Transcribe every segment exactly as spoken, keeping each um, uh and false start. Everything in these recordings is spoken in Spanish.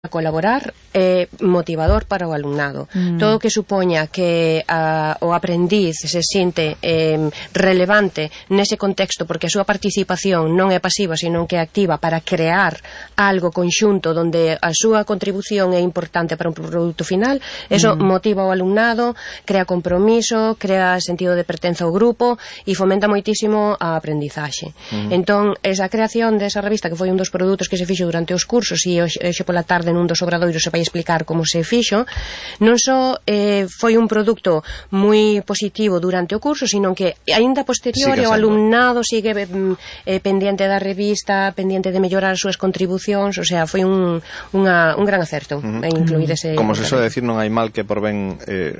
a colaborar é motivador para o alumnado. Mm. Todo o que supoña que a, o aprendiz se sinte eh, relevante nese contexto, porque a súa participación non é pasiva, sino que é activa para crear algo conxunto donde a súa contribución é importante para un produto final, eso mm. motiva o alumnado, crea compromiso, crea sentido de pertenza ao grupo e fomenta moitísimo a aprendizaxe. Mm. Entón, esa creación desa revista, que foi un dos produtos que se fixo durante os cursos, e hoxe, hoxe pola tarde nun dos obradoiros se vai explicar como se fixo, non só eh, foi un produto moi positivo durante o curso, sino que aínda posterior o alumnado sigue eh, pendiente da revista, pendiente de mellorar as súas contribucións, o sea, foi un, unha, un gran acerto uh-huh. en incluir ese... Como se soe decir, non hai mal que por ben eh,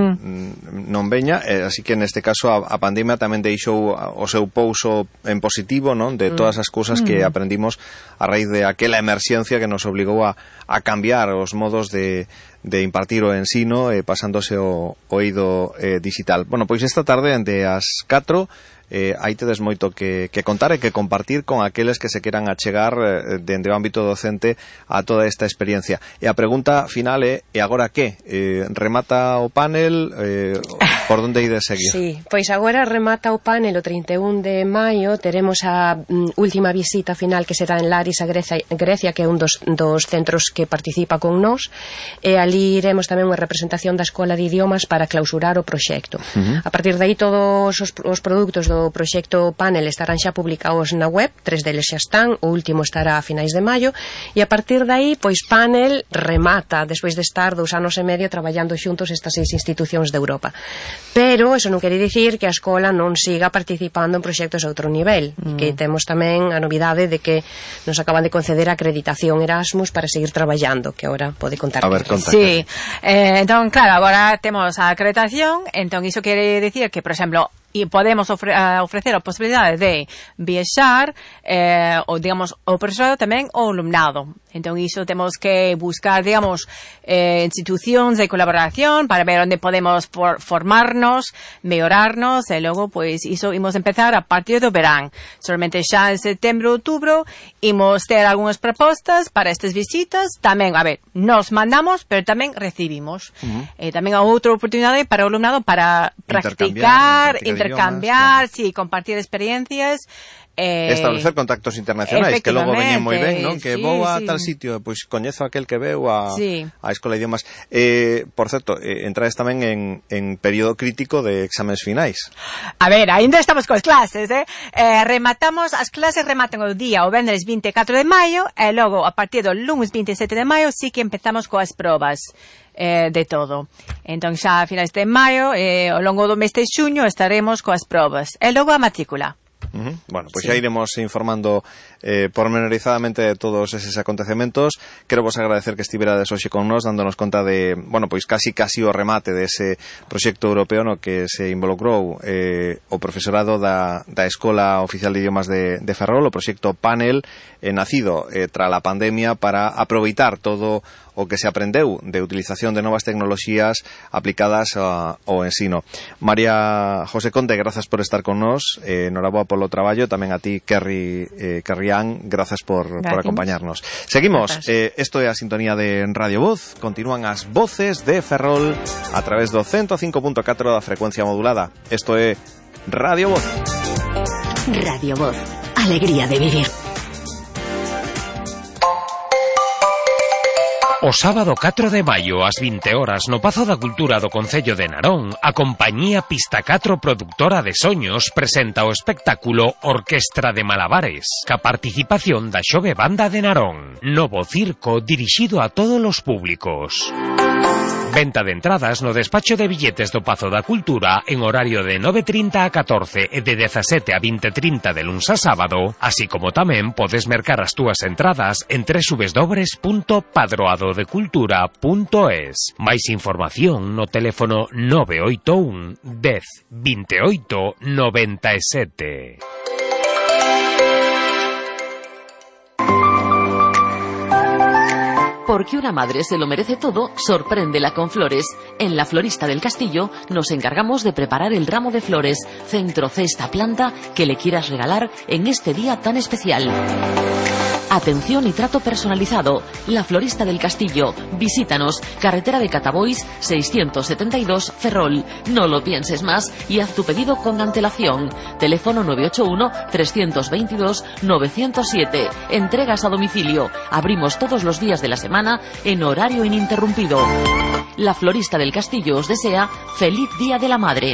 mm. non veña, eh, así que neste caso a, a pandemia tamén deixou o seu pouso en positivo, non, de todas as cousas mm. que aprendimos a raíz de aquela emerxencia que nos obligou a a cambiar os modos de, de impartir o ensino eh, pasándose o oído eh, digital. Bueno, pois esta tarde, ante as catro, eh, aí tedes moito que, que contar e que compartir con aqueles que se queran achegar eh, dende o ámbito docente a toda esta experiencia. E a pregunta final é, e agora que? Eh, remata o panel? Eh, por onde ides seguir? Sí, pois agora remata o panel o trinta e un de maio, teremos a um, última visita final que será en Larisa, Grecia, Grecia que é un dos, dos centros que participa con nós, e ali iremos tamén unha representación da Escola de Idiomas para clausurar o proxecto. Uh-huh. A partir de aí todos os, os produtos do o proxecto panel estarán xa publicados na web, tres deles xa están, o último estará a finais de maio, e a partir de aí, pois panel remata, despois de estar dous anos e medio traballando xuntos estas seis institucións de Europa. Pero eso non quere dicir que a escola non siga participando en proxectos a outro nivel, mm. que temos tamén a novidade de que nos acaban de conceder a acreditación Erasmus para seguir traballando, que agora pode contar. A ver, conta. Sí, eh, entón, claro, agora temos a acreditación, entón iso quere dicir que, por exemplo, e podemos ofre, uh, ofrecer a posibilidade de viaxar eh, ou, digamos, o profesorado tamén o alumnado. Entón, iso temos que buscar, digamos, eh, institucións de colaboración para ver onde podemos por, formarnos, mellorarnos, e logo, pois, iso imos empezar a partir do verán. Solamente xa en setembro, outubro, imos ter algunhas propostas para estas visitas. Tamén, a ver, nos mandamos, pero tamén recibimos. Uh-huh. Eh, tamén a outra oportunidade para o alumnado para practicar, intercambiar, sí, compartir experiencias, eh, establecer contactos internacionais, que logo veñen moi ben, non? Que sí, vou a sí. tal sitio, pois coñezo aquel que veu a, sí. a Escola de Idiomas. Eh, por certo, eh, entrades tamén en, en período crítico de exames finais. A ver, ainda estamos coas clases, eh? eh rematamos, as clases rematan o día o vendres vinte e catro de maio, e logo, a partir do lunes vinte e sete de maio, sí que empezamos coas probas. Eh, de todo. Entón xa a finais de maio, eh, ao longo do mes de xuño estaremos coas probas e logo a matrícula. Uh-huh. Bueno, pois pues sí. xa iremos informando eh, pormenorizadamente de todos eses acontecementos. Quero vos agradecer que estiverades hoxe con nós, dándonos conta de, bueno, pois casi casi o remate dese proxecto europeo no que se involucrou eh, o profesorado da, da Escola Oficial de Idiomas de, de Ferrol, o proxecto Panel, eh, nacido eh, tra la pandemia para aproveitar todo o que se aprendeu de utilización de novas tecnoloxías aplicadas a, ao ensino. María José Conde, grazas por estar con nós, eh, noraboa polo traballo, tamén a ti, Kerry eh, Carrián, grazas por, por acompañarnos. Seguimos, eh, esto é a sintonía de Radio Voz, continúan as voces de Ferrol a través do ciento cinco punto catro da frecuencia modulada. Esto é Radio Voz. Radio Voz, alegría de vivir. O sábado catro de maio, ás vinte horas, no Pazo da Cultura do Concello de Narón, a compañía Pista catro Productora de Soños presenta o espectáculo Orquestra de Malabares, ca participación da Xove Banda de Narón, novo circo dirixido a todos os públicos. Venta de entradas no despacho de billetes do Pazo da Cultura en horario de nove trinta a catorce e de dezasete a vinte trinta de luns a sábado, así como tamén podes mercar as túas entradas en doble u doble u doble u punto padroadodecultura punto es. Máis información no teléfono nove oito un, dez, veintiocho, noventa e sete. Porque una madre se lo merece todo, sorpréndela con flores. En la Florista del Castillo nos encargamos de preparar el ramo de flores, centro, cesta, planta que le quieras regalar en este día tan especial. Atención y trato personalizado. La Florista del Castillo. Visítanos. Carretera de Catabois seiscientos setenta y dos, Ferrol. No lo pienses más y haz tu pedido con antelación. Teléfono nueve ocho uno, tres dos dos, nueve cero siete. Entregas a domicilio. Abrimos todos los días de la semana en horario ininterrumpido. La Florista del Castillo os desea feliz Día de la Madre.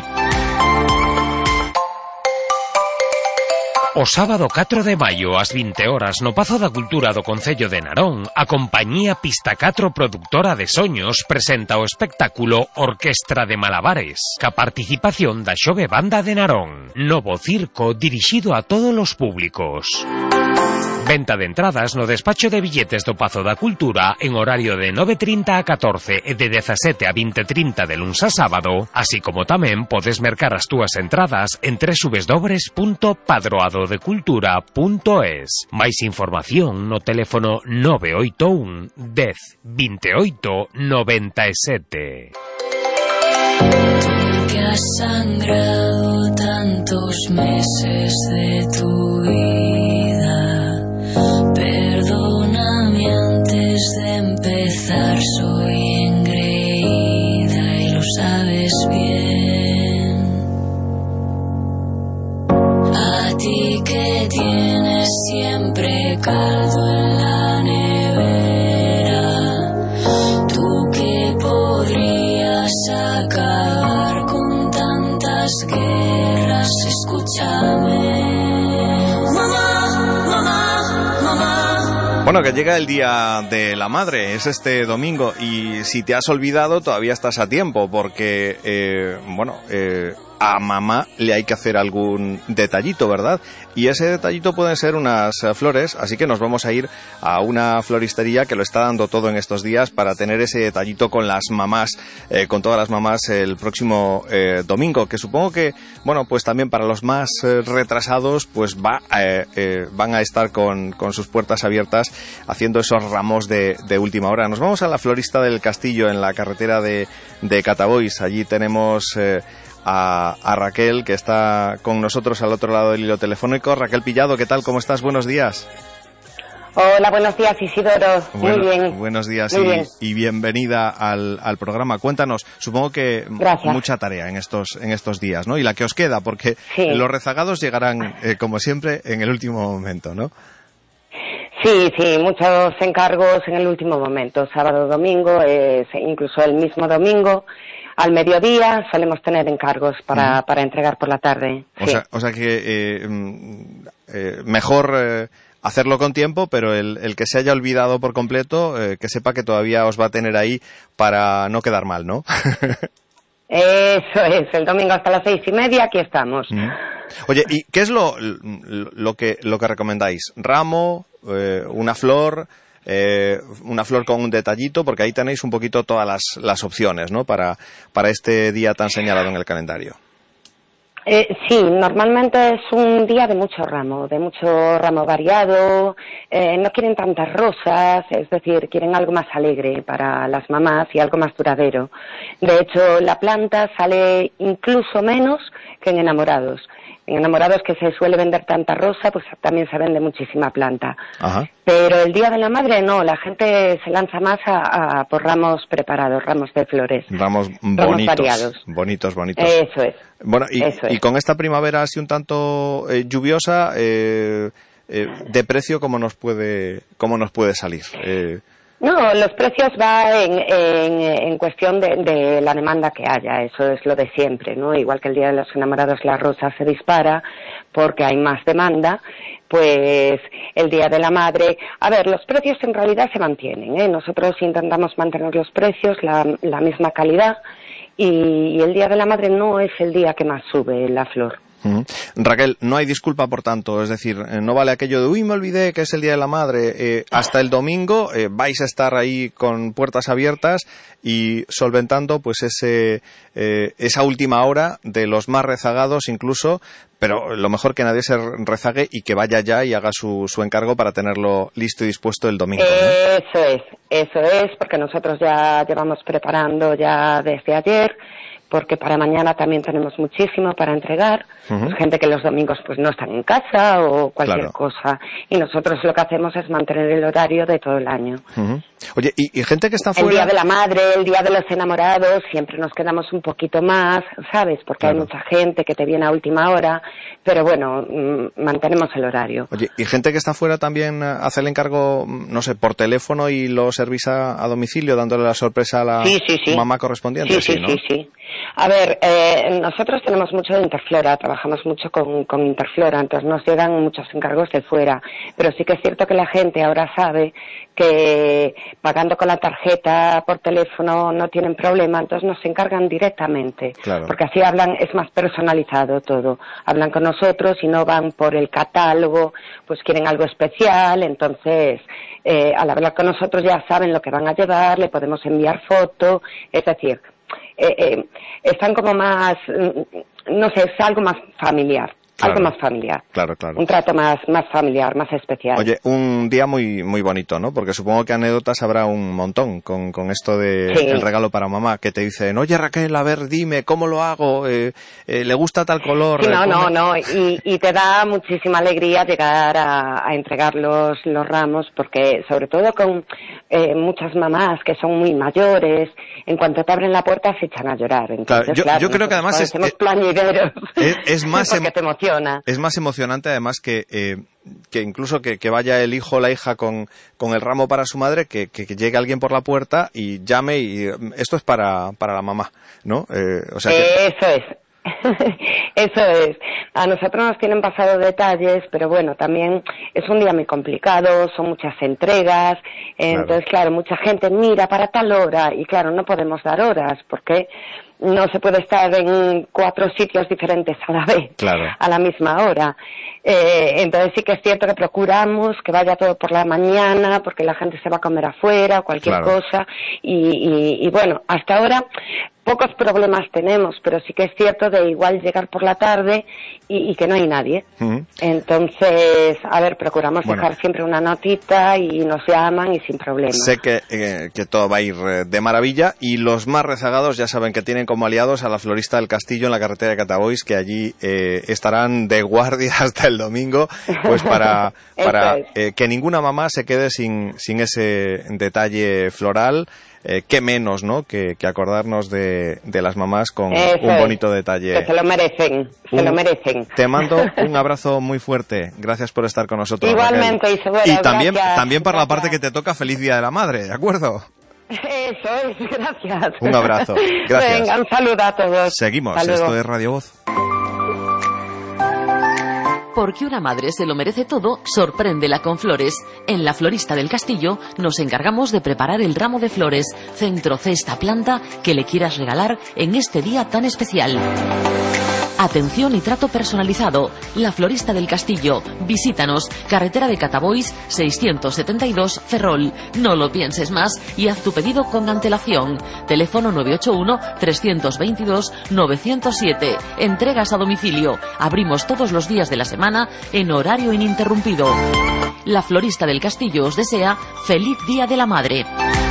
O sábado catro de maio, ás vinte horas, no Pazo da Cultura do Concello de Narón, a compañía Pista catro Productora de Soños presenta o espectáculo Orquestra de Malabares, ca participación da Xove Banda de Narón, novo circo dirixido a todos os públicos. Venta de entradas no despacho de billetes do Pazo da Cultura en horario de nove trinta a catorce e de dezasete a vinte trinta de luns a sábado, así como tamén podes mercar as túas entradas en doble u doble u doble u punto padroadodecultura punto es. Máis información no teléfono nove oito un, dez, veintiocho, noventa y siete. Porque has sangrado tantos meses de tu vida. Perdóname antes de empezar, soy engreída y lo sabes bien. A ti que tienes siempre caldo en la nevera, tú que podrías acabar con tantas guerras, escúchame. Bueno, que llega el Día de la Madre, es este domingo, y si te has olvidado todavía estás a tiempo, porque, eh, bueno, eh, a mamá le hay que hacer algún detallito, ¿verdad? Y ese detallito pueden ser unas flores, así que nos vamos a ir a una floristería que lo está dando todo en estos días para tener ese detallito con las mamás, eh, con todas las mamás el próximo eh, domingo, que supongo que, bueno, pues también para los más eh, retrasados, pues va eh, eh, van a estar con, con sus puertas abiertas haciendo esos ramos de, de última hora. Nos vamos a la Florista del Castillo en la carretera de, de Catabois. Allí tenemos Eh, A, a Raquel, que está con nosotros al otro lado del hilo telefónico. Raquel Pillado, ¿qué tal? ¿Cómo estás? Buenos días. Hola, buenos días, Isidoro. Bueno, muy bien. Buenos días muy y, bien. y bienvenida al, al programa. Cuéntanos, supongo que Gracias. mucha tarea en estos en estos días, ¿no? Y la que os queda, porque sí. los rezagados llegarán, eh, como siempre, en el último momento, ¿no? Sí, sí, muchos encargos en el último momento, sábado, domingo, eh, incluso el mismo domingo. Al mediodía solemos tener encargos para, para entregar por la tarde. O, sí. sea, o sea que eh, eh, mejor eh, hacerlo con tiempo, pero el, el que se haya olvidado por completo, eh, que sepa que todavía os va a tener ahí para no quedar mal, ¿no? Eso es, el domingo hasta las seis y media aquí estamos. Mm. Oye, ¿y qué es lo, lo, que, lo que recomendáis? ¿Ramo? Eh, ¿Una flor? Eh, una flor con un detallito, porque ahí tenéis un poquito todas las, las opciones, ¿no? Para, para este día tan señalado en el calendario. Eh, sí, normalmente es un día de mucho ramo, de mucho ramo variado, eh, no quieren tantas rosas, es decir, quieren algo más alegre para las mamás y algo más duradero. De hecho, la planta sale incluso menos que en Enamorados. En Enamorados, que se suele vender tanta rosa, pues también se vende muchísima planta. Ajá. Pero el Día de la Madre no, la gente se lanza más a, a por ramos preparados, ramos de flores. Ramos bonitos, ramos variados. bonitos, bonitos. Eso es. Bueno, y, Eso es. y con esta primavera así un tanto eh, lluviosa, eh, eh, de precio, ¿cómo nos puede, cómo nos puede salir? Eh, No, los precios va en, en, en cuestión de, de la demanda que haya, eso es lo de siempre, ¿no? Igual que el Día de los Enamorados la rosa se dispara porque hay más demanda, pues el Día de la Madre... A ver, los precios en realidad se mantienen, ¿eh? Nosotros intentamos mantener los precios, la, la misma calidad, y, y el Día de la Madre no es el día que más sube la flor. Uh-huh. Raquel, no hay disculpa por tanto, es decir, eh, no vale aquello de uy, me olvidé que es el Día de la Madre, eh, hasta el domingo eh, vais a estar ahí con puertas abiertas y solventando pues ese eh, esa última hora de los más rezagados incluso, pero lo mejor que nadie se rezague y que vaya ya y haga su, su encargo para tenerlo listo y dispuesto el domingo, ¿no? Eso es, eso es, porque nosotros ya llevamos preparando ya desde ayer. porque para mañana también tenemos muchísimo para entregar, uh-huh. pues gente que los domingos pues no están en casa o cualquier claro. cosa, y nosotros lo que hacemos es mantener el horario de todo el año. Uh-huh. Oye, ¿y, y gente que está fuera? El día de la madre, el día de los enamorados, siempre nos quedamos un poquito más, ¿sabes? Porque claro. hay mucha gente que te viene a última hora, pero bueno, mmm, mantenemos el horario. Oye, ¿y gente que está fuera también hace el encargo, no sé, por teléfono y lo servís a, a domicilio, dándole la sorpresa a la sí, sí, sí. mamá correspondiente? Sí, sí, sí, ¿no? sí, sí. A ver, eh, nosotros tenemos mucho de Interflora, trabajamos mucho con, con Interflora, entonces nos llegan muchos encargos de fuera, pero sí que es cierto que la gente ahora sabe que pagando con la tarjeta por teléfono no tienen problema, entonces nos encargan directamente, claro. porque así hablan, es más personalizado todo, hablan con nosotros y no van por el catálogo, pues quieren algo especial, entonces eh, al hablar con nosotros ya saben lo que van a llevar, le podemos enviar foto, es decir, Eh, eh, están como más, no sé, es algo más familiar. Claro, algo más familiar. Claro, claro. Un trato más, más familiar, más especial. Oye, un día muy muy bonito, ¿no? Porque supongo que anécdotas habrá un montón con, con esto de sí. el regalo para mamá, que te dicen, oye Raquel, a ver, dime, ¿cómo lo hago? Eh, eh, ¿Le gusta tal color? Sí, no, ¿Cómo? no, no, y, y te da muchísima alegría llegar a, a entregar los, los ramos, porque sobre todo con eh, muchas mamás que son muy mayores, en cuanto te abren la puerta se echan a llorar. Entonces, claro, yo, claro, yo creo que además es, somos eh, plañideros. Es, es más porque te emociona. Es más emocionante además que eh, que incluso que, que vaya el hijo o la hija con, con el ramo para su madre, que, que, que llegue alguien por la puerta y llame y esto es para, para la mamá, ¿no? Eh, o sea que... Eso es. Eso es. A nosotros nos tienen pasado detalles, pero bueno, también es un día muy complicado, son muchas entregas, claro. Entonces claro, mucha gente mira para tal hora y claro, no podemos dar horas porque no se puede estar en cuatro sitios diferentes a la vez, claro. a la misma hora. Eh, entonces sí que es cierto que procuramos que vaya todo por la mañana porque la gente se va a comer afuera o cualquier claro. cosa y, y, y bueno, hasta ahora pocos problemas tenemos, pero sí que es cierto de igual llegar por la tarde y, y que no hay nadie. Uh-huh. Entonces, a ver, procuramos bueno. dejar siempre una notita y nos llaman y sin problema. Sé que, eh, que todo va a ir de maravilla y los más rezagados ya saben que tienen como aliados a la Florista del Castillo en la carretera de Catabois, que allí eh, estarán de guardia hasta el domingo, pues para, para eh, que ninguna mamá se quede sin, sin ese detalle floral. Eh, qué menos, ¿no?, que, que acordarnos de, de las mamás con Eso un bonito es, detalle. Que se lo merecen, se un, lo merecen. Te mando un abrazo muy fuerte. Gracias por estar con nosotros, Igualmente, Raquel. Isabel, y también, gracias, también para gracias. la parte que te toca, feliz Día de la Madre, ¿de acuerdo? Eso es, gracias. Un abrazo, gracias. Venga, un saludo a todos. Seguimos, esto es Radio Voz. Porque una madre se lo merece todo, sorpréndela con flores. En la Florista del Castillo nos encargamos de preparar el ramo de flores, centro, cesta, planta que le quieras regalar en este día tan especial. Atención y trato personalizado. La Florista del Castillo. Visítanos. Carretera de Catabois, seiscientos setenta y dos, Ferrol. No lo pienses más y haz tu pedido con antelación. Teléfono nueve ocho uno, tres dos dos, nueve cero siete. Entregas a domicilio. Abrimos todos los días de la semana en horario ininterrumpido. La Florista del Castillo os desea feliz Día de la Madre.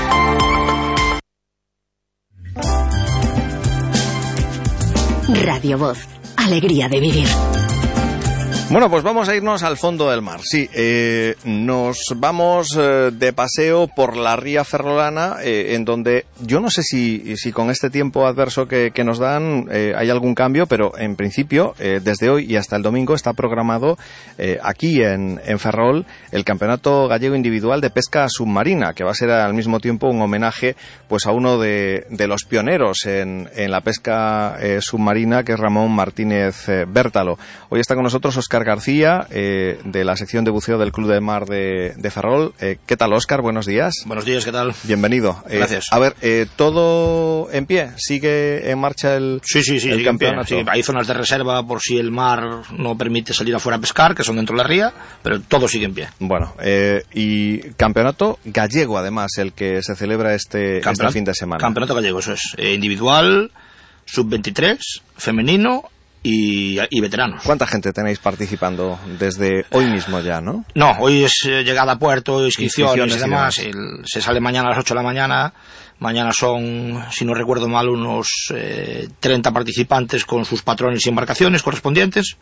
Radio Voz. Alegría de vivir. Bueno, pues vamos a irnos al fondo del mar. Sí, eh, nos vamos eh, de paseo por la ría ferrolana, eh, en donde yo no sé si, si con este tiempo adverso que, que nos dan eh, hay algún cambio, pero en principio, eh, desde hoy y hasta el domingo está programado eh, aquí en, en Ferrol el Campeonato Gallego Individual de Pesca Submarina, que va a ser al mismo tiempo un homenaje pues a uno de, de los pioneros en, en la pesca eh, submarina, que es Ramón Martínez eh, Bértalo. Hoy está con nosotros Óscar García, eh, de la sección de buceo del Club de Mar de, de Ferrol. Eh, ¿Qué tal, Óscar? Buenos días. Buenos días, ¿qué tal? Bienvenido. Eh, Gracias. A ver, eh, ¿todo en pie? ¿Sigue en marcha el, sí, sí, sí, el sigue campeonato? En pie. Sí, hay zonas de reserva por si el mar no permite salir afuera a pescar, que son dentro de la ría, pero todo sigue en pie. Bueno, eh, y campeonato gallego, además, el que se celebra este, este fin de semana. Campeonato gallego, eso es. Eh, individual, sub veintitrés, femenino y, y veteranos. ¿Cuánta gente tenéis participando desde hoy mismo ya, no? No, hoy es eh, llegada a puerto, inscripciones, inscripciones y demás. Y demás. El, se sale mañana a las ocho de la mañana. Mañana son, si no recuerdo mal, unos eh, treinta participantes con sus patrones y embarcaciones correspondientes.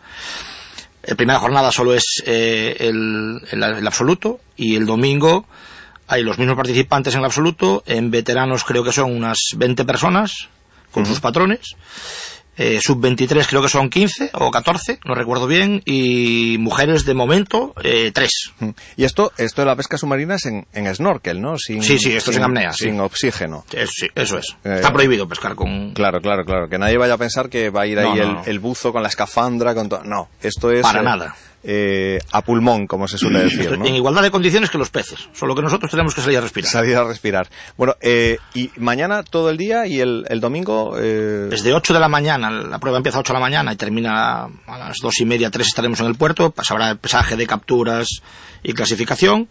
La primera jornada solo es eh, el, el, el absoluto, y el domingo hay los mismos participantes en el absoluto. En veteranos creo que son unas veinte personas con uh-huh. sus patrones. Eh, sub veintitrés creo que son quince o catorce, no recuerdo bien, y mujeres de momento eh, tres. Y esto esto de la pesca submarina es en, en snorkel, ¿no? Sin, sí, sí, esto sin, es en apnea. Sin sí. oxígeno. Es, sí, eso es. Eh, Está prohibido pescar con... Claro, claro, claro. Que nadie vaya a pensar que va a ir ahí no, no, el, no. el buzo con la escafandra, con todo. No, esto es... Para eh, nada. Eh, a pulmón, como se suele decir, ¿no? En igualdad de condiciones que los peces, solo que nosotros tenemos que salir a respirar. Salir a respirar. Bueno, eh, y mañana todo el día y el, el domingo... Eh... Desde ocho de la mañana, la prueba empieza a ocho de la mañana y termina a las dos y media, tres estaremos en el puerto, pasará el pesaje de capturas y clasificación,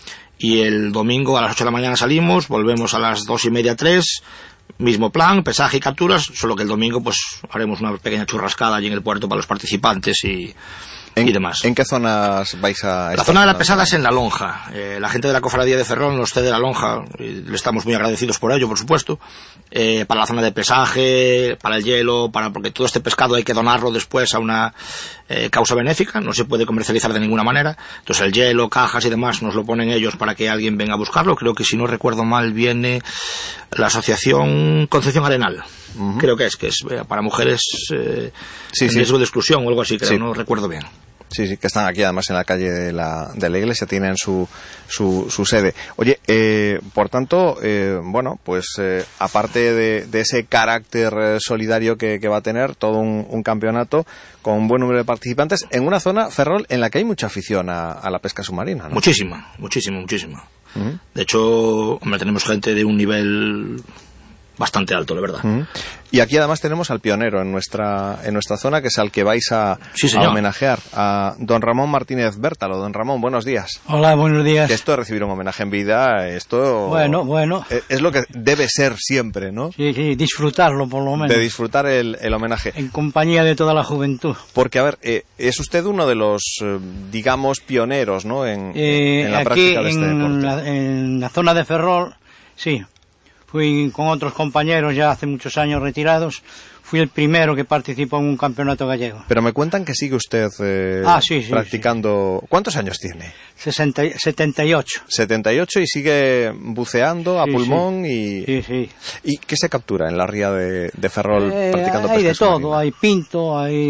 y el domingo a las ocho de la mañana salimos, volvemos a las dos y media, tres, mismo plan, pesaje y capturas, solo que el domingo pues haremos una pequeña churrascada allí en el puerto para los participantes y... ¿En, y demás. ¿En qué zonas vais a estar? La zona de la pesada es en La Lonja. Eh, la gente de la cofradía de Ferrol nos cede La Lonja, y le estamos muy agradecidos por ello, por supuesto, eh, para la zona de pesaje, para el hielo, para porque todo este pescado hay que donarlo después a una eh, causa benéfica, no se puede comercializar de ninguna manera. Entonces el hielo, cajas y demás nos lo ponen ellos para que alguien venga a buscarlo. Creo que si no recuerdo mal viene la asociación Concepción Arenal. Uh-huh. Creo que es, que es para mujeres eh, sí, en sí. riesgo de exclusión o algo así, creo, sí. no recuerdo bien. Sí, sí, que están aquí además en la calle de la, de la iglesia, tienen su, su, su sede. Oye, eh, por tanto, eh, bueno, pues eh, aparte de, de ese carácter eh, solidario que, que va a tener todo un, un campeonato con un buen número de participantes en una zona, Ferrol, en la que hay mucha afición a, a la pesca submarina, ¿no? Muchísima, muchísima, muchísima. Uh-huh. De hecho, hombre, tenemos gente de un nivel bastante alto, la verdad. Uh-huh. Y aquí además tenemos al pionero en nuestra en nuestra zona, que es al que vais a, sí, a homenajear, a don Ramón Martínez Bértalo. Don Ramón, buenos días. Hola, buenos días. Que esto de recibir un homenaje en vida, esto... Bueno, bueno. Es, es lo que debe ser siempre, ¿no? Sí, sí, disfrutarlo por lo menos. De disfrutar el, el homenaje. En compañía de toda la juventud. Porque, a ver, eh, es usted uno de los, eh, digamos, pioneros, ¿no? En, eh, en la aquí práctica de este en deporte. La, en la zona de Ferrol, sí. Fui con otros compañeros ya hace muchos años retirados. Fui el primero que participó en un campeonato gallego. Pero me cuentan que sigue usted eh, ah, sí, sí, practicando... Sí. ¿Cuántos años tiene? sesenta, setenta y ocho. setenta y ocho y sigue buceando a sí, pulmón sí. y... Sí, sí. ¿Y qué se captura en la ría de, de Ferrol eh, practicando hay pesca de todo, submarina? hay pinto, hay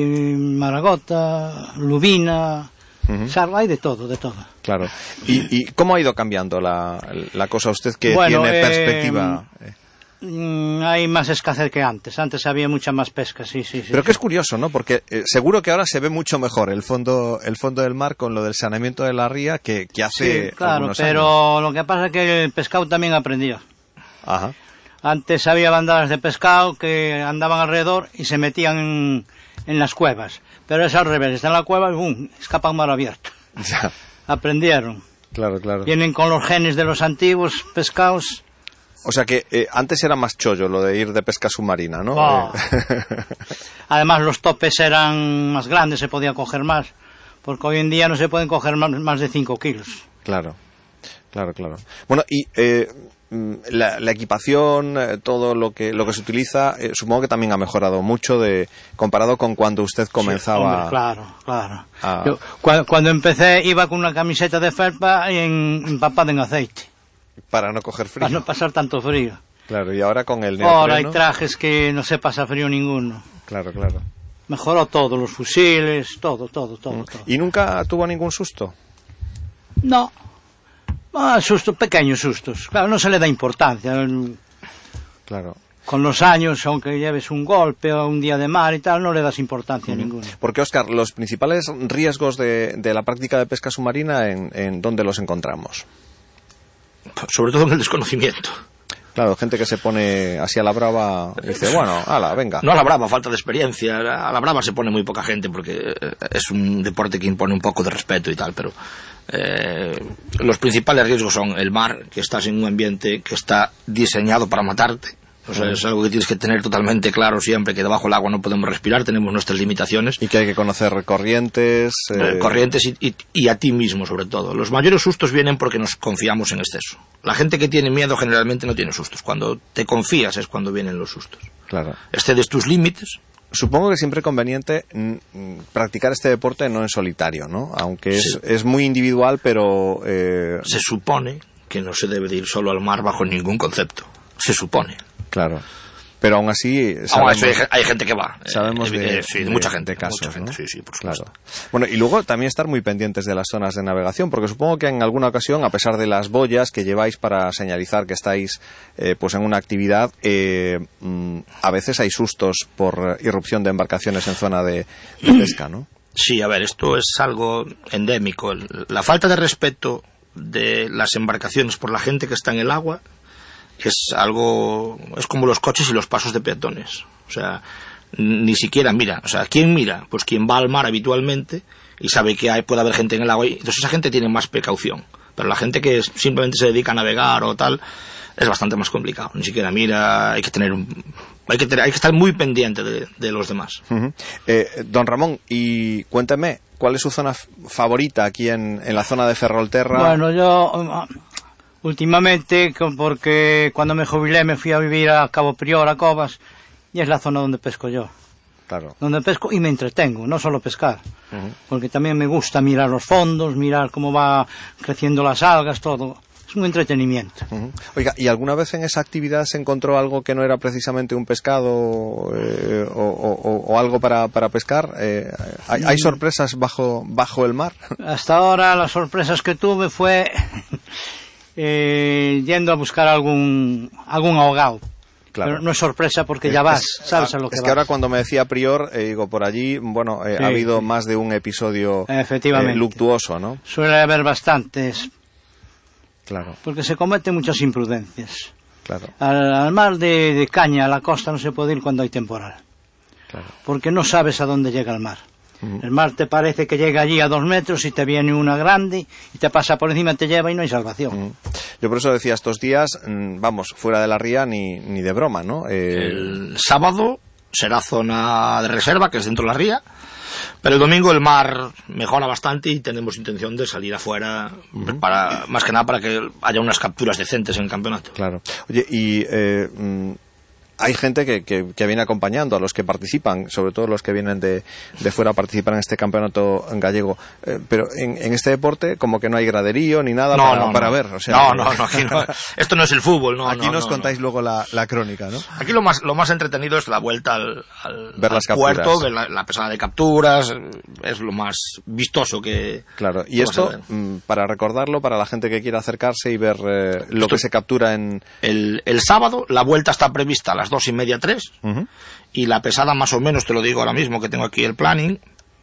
maragota, lubina... Uh-huh. Salva, hay de todo, de todo. Claro. ¿Y, y cómo ha ido cambiando la, la cosa? Usted que bueno, tiene eh, perspectiva... Eh. Hay más escasez que antes. Antes había mucha más pesca, sí, sí. sí Pero sí. que es curioso, ¿no? Porque eh, seguro que ahora se ve mucho mejor el fondo el fondo del mar con lo del saneamiento de la ría que, que hace sí, claro, algunos pero años. Lo que pasa es que el pescado también aprendió. Ajá. Antes había bandadas de pescado que andaban alrededor y se metían en, en las cuevas. Pero es al revés, está en la cueva y ¡bum!, escapan mar abierto. Ya. Aprendieron. Claro, claro. Vienen con los genes de los antiguos pescados. O sea que eh, antes era más chollo lo de ir de pesca submarina, ¿no? Oh. Además los topes eran más grandes, se podía coger más. Porque hoy en día no se pueden coger más, más de cinco kilos. Claro, claro, claro. Bueno, y eh, la, la equipación, eh, todo lo que lo que se utiliza, eh, supongo que también ha mejorado mucho de comparado con cuando usted comenzaba. Sí, hombre, claro, claro. A... Yo, cuando, cuando empecé iba con una camiseta de felpa y en, empapada en aceite. Para no coger frío. Para no pasar tanto frío. Claro, y ahora con el neopreno... Ahora hay trajes que no se pasa frío ninguno. Claro, claro. Mejoró todo, los fusiles, todo, todo, todo. Mm. todo. ¿Y nunca tuvo ningún susto? No. Ah, sustos, pequeños sustos. Claro, no se le da importancia. Claro. Con los años, aunque lleves un golpe o un día de mar y tal, no le das importancia mm. ninguna. Porque, Óscar, los principales riesgos de, de la práctica de pesca submarina, ¿en, en dónde los encontramos? Sobre todo en el desconocimiento. Claro, gente que se pone así a la brava y dice, bueno, ala, venga. No a la brava, falta de experiencia. A la brava se pone muy poca gente porque es un deporte que impone un poco de respeto y tal, pero eh, los principales riesgos son el mar, que estás en un ambiente que está diseñado para matarte. O sea, es algo que tienes que tener totalmente claro siempre, que debajo del agua no podemos respirar, tenemos nuestras limitaciones. Y que hay que conocer corrientes. Eh... Corrientes y, y, y a ti mismo, sobre todo. Los mayores sustos vienen porque nos confiamos en exceso. La gente que tiene miedo generalmente no tiene sustos. Cuando te confías es cuando vienen los sustos. Claro. Excedes tus límites. Supongo que siempre es conveniente mm, practicar este deporte no en solitario, ¿no? Aunque es, sí. es muy individual, pero... Eh... Se supone que no se debe de ir solo al mar bajo ningún concepto. Se supone. Claro, pero aún así sabemos, aún así hay gente que va, sabemos eh, de, eh, sí, de, de mucha gente, de casos, mucha gente, ¿no? sí, sí, por supuesto. Claro. Bueno, y luego también estar muy pendientes de las zonas de navegación, porque supongo que en alguna ocasión, a pesar de las boyas que lleváis para señalizar que estáis eh, pues en una actividad, eh, mm, a veces hay sustos por irrupción de embarcaciones en zona de, de pesca, ¿no? Sí, a ver, esto es algo endémico. La falta de respeto de las embarcaciones por la gente que está en el agua es algo, es como los coches y los pasos de peatones. O sea, ni siquiera mira. O sea, ¿quién mira? Pues quien va al mar habitualmente y sabe que hay, puede haber gente en el agua. Y entonces esa gente tiene más precaución. Pero la gente que simplemente se dedica a navegar o tal, es bastante más complicado. Ni siquiera mira, hay que tener un, hay que tener, hay que estar muy pendiente de, de los demás. Uh-huh. eh, don Ramón, y cuénteme, ¿cuál es su zona favorita aquí en, en la zona de Ferrolterra? Bueno, yo... últimamente, porque cuando me jubilé me fui a vivir a Cabo Prior, a Cobas, y es la zona donde pesco yo. Claro. Donde pesco y me entretengo, no solo pescar. Uh-huh. Porque también me gusta mirar los fondos, mirar cómo va creciendo las algas, todo. Es un entretenimiento. Uh-huh. Oiga, ¿y alguna vez en esa actividad se encontró algo que no era precisamente un pescado eh, o, o, o algo para, para pescar? Eh, ¿hay, ¿Hay sorpresas bajo, bajo el mar? Hasta ahora las sorpresas que tuve fue... Eh, yendo a buscar algún algún ahogado. Claro. Pero no es sorpresa porque es, ya vas, es, sabes a lo que es vas. que ahora cuando me decía Prior, eh, digo, por allí, bueno, eh, sí, ha habido sí. más de un episodio efectivamente. Eh, luctuoso, ¿no? Suele haber bastantes. Claro. Porque se cometen muchas imprudencias. Claro. Al, al mar de, de caña, a la costa, no se puede ir cuando hay temporal. Claro. Porque no sabes a dónde llega el mar. El mar te parece que llega allí a dos metros y te viene una grande y te pasa por encima, te lleva y no hay salvación. Mm. Yo por eso decía estos días, vamos, fuera de la ría ni, ni de broma, ¿no? Eh... El sábado será zona de reserva, que es dentro de la ría, pero el domingo el mar mejora bastante y tenemos intención de salir afuera, uh-huh. para, más que nada para que haya unas capturas decentes en el campeonato. Claro. Oye, y... Eh, mm... hay gente que, que, que viene acompañando a los que participan, sobre todo los que vienen de, de fuera a participar en este campeonato gallego. Eh, pero en, en este deporte como que no hay graderío ni nada no, para, no, para no. ver. O sea, no, que... no, no, aquí no. Esto no es el fútbol. No, aquí no, nos no, contáis no. luego la, la crónica, ¿no? Aquí lo más, lo más entretenido es la vuelta al, al, ver al las puerto, capturas. ver la, la pesada de capturas. Es lo más vistoso que... Claro, y esto, mm, para recordarlo, para la gente que quiera acercarse y ver eh, lo esto, que se captura en... El, el sábado, la vuelta está prevista a las dos y media, tres. Uh-huh. Y la pesada más o menos, te lo digo ahora mismo, que tengo aquí el planning.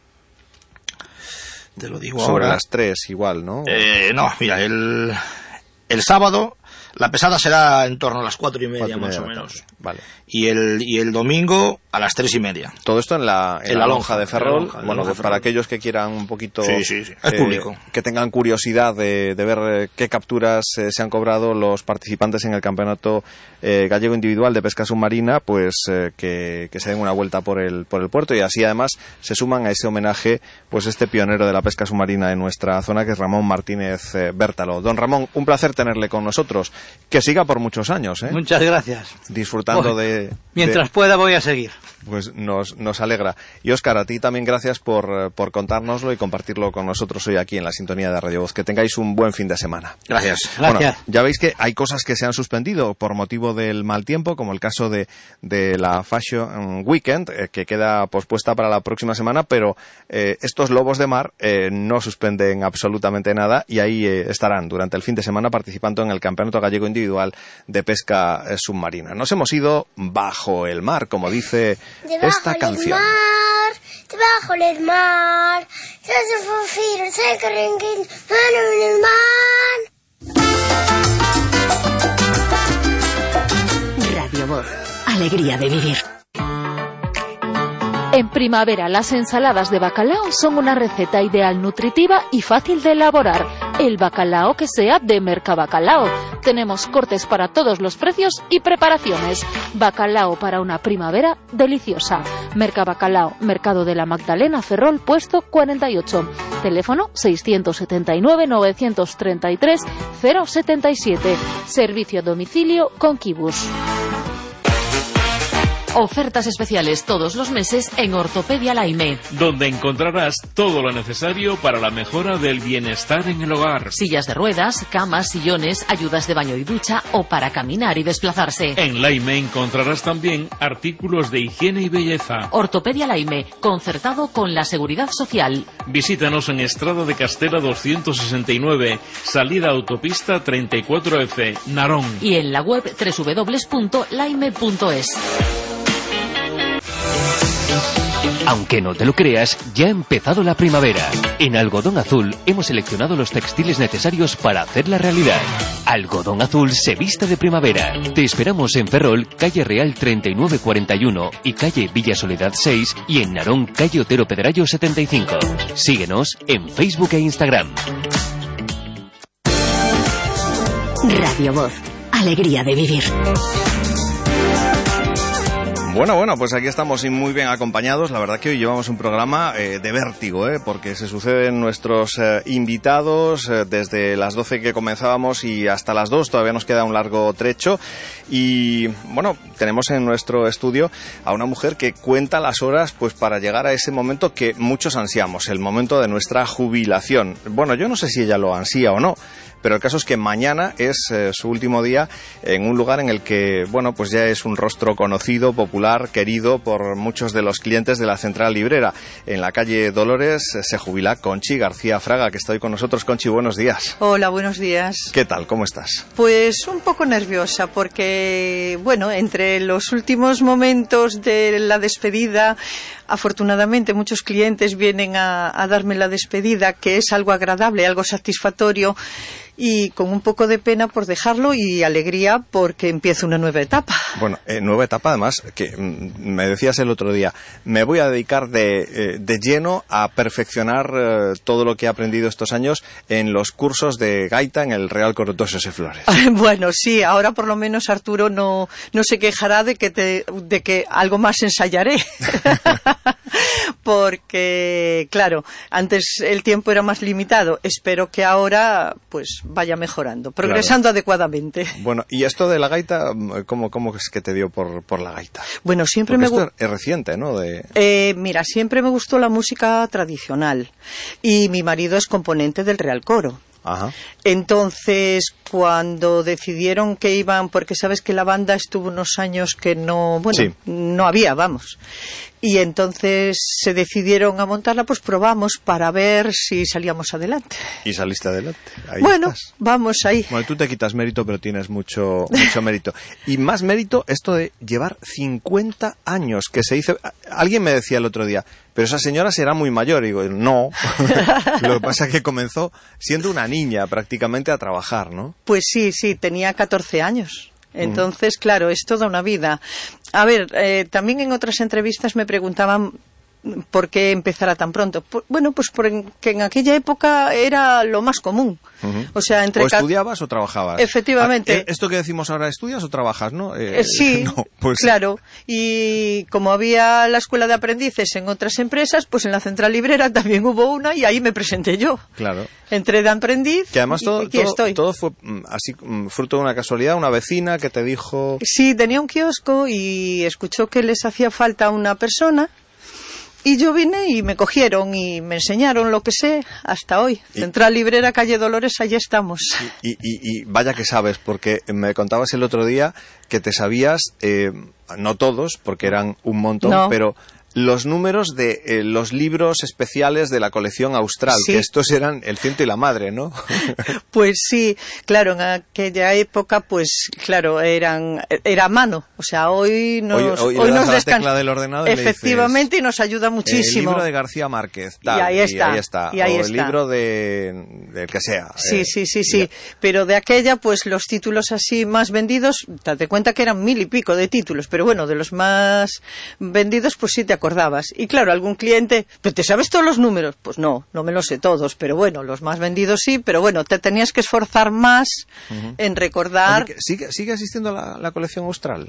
Te lo digo sobre ahora. Las tres igual, ¿no? Eh, no, mira, el, el sábado la pesada será en torno a las cuatro y media, más o menos. Vale. Y el, y el domingo a las tres y media. Todo esto en la, en en la, la lonja, lonja de Ferrol. lonja, bueno, lonja pues de para Ferrol. aquellos que quieran un poquito... Sí, sí, sí. Es eh, público. Que tengan curiosidad de, de ver eh, qué capturas eh, se han cobrado los participantes en el campeonato eh, gallego individual de pesca submarina, pues eh, que, que se den una vuelta por el, por el puerto y así además se suman a ese homenaje, pues este pionero de la pesca submarina en nuestra zona, que es Ramón Martínez eh, Bértalo. Don Ramón, un placer tenerle con nosotros. Que siga por muchos años, ¿eh? Muchas gracias. Disfrutando Voy. de... Mientras de... pueda voy a seguir. Pues nos, nos alegra. Y Óscar, a ti también gracias por, por contárnoslo y compartirlo con nosotros hoy aquí en la sintonía de Radio Voz. Que tengáis un buen fin de semana. Gracias. Gracias. Bueno, ya veis que hay cosas que se han suspendido por motivo del mal tiempo, como el caso de, de la Fashion Weekend, eh, que queda pospuesta para la próxima semana, pero eh, estos lobos de mar eh, no suspenden absolutamente nada y ahí eh, estarán durante el fin de semana participando en el Campeonato Gallego Individual de Pesca eh, Submarina. Nos hemos ido bajo el mar, como dice debajo esta canción. Mar, debajo del mar, se hace fufir, se carrenguin, mano en el mar. Radio Voz, alegría de vivir. En primavera, las ensaladas de bacalao son una receta ideal, nutritiva y fácil de elaborar. El bacalao que sea de Mercabacalao. Tenemos cortes para todos los precios y preparaciones. Bacalao para una primavera deliciosa. Merca Bacalao, Mercado de la Magdalena, Ferrol, puesto cuarenta y ocho. Teléfono seiscientos setenta y nueve, novecientos treinta y tres, cero setenta y siete. Servicio a domicilio con Kibus. Ofertas especiales todos los meses en Ortopedia Laime, donde encontrarás todo lo necesario para la mejora del bienestar en el hogar. Sillas de ruedas, camas, sillones, ayudas de baño y ducha o para caminar y desplazarse. En Laime encontrarás también artículos de higiene y belleza. Ortopedia Laime, concertado con la Seguridad Social. Visítanos en Estrada de Castela doscientos sesenta y nueve, salida autopista treinta y cuatro F, Narón. Y en la web doble u doble u doble u punto laime punto es. Aunque no te lo creas, ya ha empezado la primavera. En Algodón Azul hemos seleccionado los textiles necesarios para hacerla realidad. Algodón Azul se viste de primavera. Te esperamos en Ferrol, calle Real treinta y nueve cuarenta y uno y calle Villa Soledad seis, y en Narón, calle Otero Pedrayo setenta y cinco. Síguenos en Facebook e Instagram. Radio Voz, alegría de vivir. Bueno, bueno, pues aquí estamos y muy bien acompañados. La verdad que hoy llevamos un programa eh, de vértigo, ¿eh? Porque se suceden nuestros eh, invitados eh, desde las doce que comenzábamos y hasta las dos. Todavía nos queda un largo trecho. Y bueno, tenemos en nuestro estudio a una mujer que cuenta las horas pues para llegar a ese momento que muchos ansiamos, el momento de nuestra jubilación. Bueno, yo no sé si ella lo ansía o no, pero el caso es que mañana es eh, su último día en un lugar en el que, bueno, pues ya es un rostro conocido, popular, querido por muchos de los clientes de la Central Librera. En la calle Dolores eh, se jubila Conchi García Fraga, que está hoy con nosotros. Conchi, buenos días. Hola, buenos días. ¿Qué tal? ¿Cómo estás? Pues un poco nerviosa porque, bueno, entre los últimos momentos de la despedida, afortunadamente muchos clientes vienen a, a darme la despedida, que es algo agradable, algo satisfactorio, y con un poco de pena por dejarlo y alegría porque empieza una nueva etapa. Bueno, eh, nueva etapa además, que mm, me decías el otro día, me voy a dedicar de, eh, de lleno a perfeccionar eh, todo lo que he aprendido estos años en los cursos de gaita en el Real Coro Toses e Flores. Bueno, sí, ahora por lo menos Arturo no, no se quejará de que, te, de que algo más ensayaré. Porque, claro, antes el tiempo era más limitado. Espero que ahora pues vaya mejorando, progresando claro. adecuadamente. Bueno, ¿y esto de la gaita, cómo, cómo es que te dio por, por la gaita? Bueno, siempre Porque me esto es reciente, ¿no? De... Eh, mira, siempre me gustó la música tradicional y mi marido es componente del Real Coro. Ajá. Entonces, cuando decidieron que iban, porque sabes que la banda estuvo unos años que no, bueno, sí. no había, vamos. Y entonces se decidieron a montarla, pues probamos para ver si salíamos adelante. Y saliste adelante. Ahí bueno, estás. Vamos ahí. Bueno, tú te quitas mérito, pero tienes mucho, mucho mérito. Y más mérito esto de llevar cincuenta años, que se hizo... Alguien me decía el otro día, pero esa señora será muy mayor. Y digo, no. Lo que pasa es que comenzó siendo una niña prácticamente a trabajar, ¿no? Pues sí, sí, tenía catorce años. Entonces, claro, es toda una vida. A ver, eh, también en otras entrevistas me preguntaban por qué empezara tan pronto. Por, bueno, pues porque en aquella época era lo más común. Uh-huh. O sea, entre ¿O estudiabas o trabajabas? Efectivamente. ¿Esto que decimos ahora, estudias o trabajas, no? Eh, eh, sí, no, pues... claro. Y como había la escuela de aprendices en otras empresas, pues en la Central Librera también hubo una y ahí me presenté yo. Claro. Entré de aprendiz. Que además todo, y aquí todo, estoy. todo fue así, fruto de una casualidad, una vecina que te dijo... Sí, tenía un kiosco y escuchó que les hacía falta una persona. Y yo vine y me cogieron y me enseñaron lo que sé hasta hoy. Y, Central Librera, calle Dolores, allí estamos. Y, y, y vaya que sabes, porque me contabas el otro día que te sabías, eh, no todos, porque eran un montón, no. pero... los números de eh, los libros especiales de la colección Austral, ¿sí? Que estos eran El ciento y la madre, ¿no? Pues sí, claro, en aquella época, pues claro, eran era a mano, o sea, hoy nos hoy, hoy, hoy le das nos a la descan... tecla del ordenador y efectivamente, le dices, y nos ayuda muchísimo. El libro de García Márquez, tal, y ahí está, y ahí está, y ahí o está. el libro de del que sea. Sí, eh, sí, sí, sí, pero de aquella, pues los títulos así más vendidos, date cuenta que eran mil y pico de títulos, pero bueno, de los más vendidos, pues sí te acordabas. Y claro, algún cliente, ¿pero te sabes todos los números? Pues no, no me los sé todos, pero bueno, los más vendidos sí, pero bueno, te tenías que esforzar más uh-huh. en recordar. Oye, ¿sigue, ¿Sigue existiendo la, la colección Austral?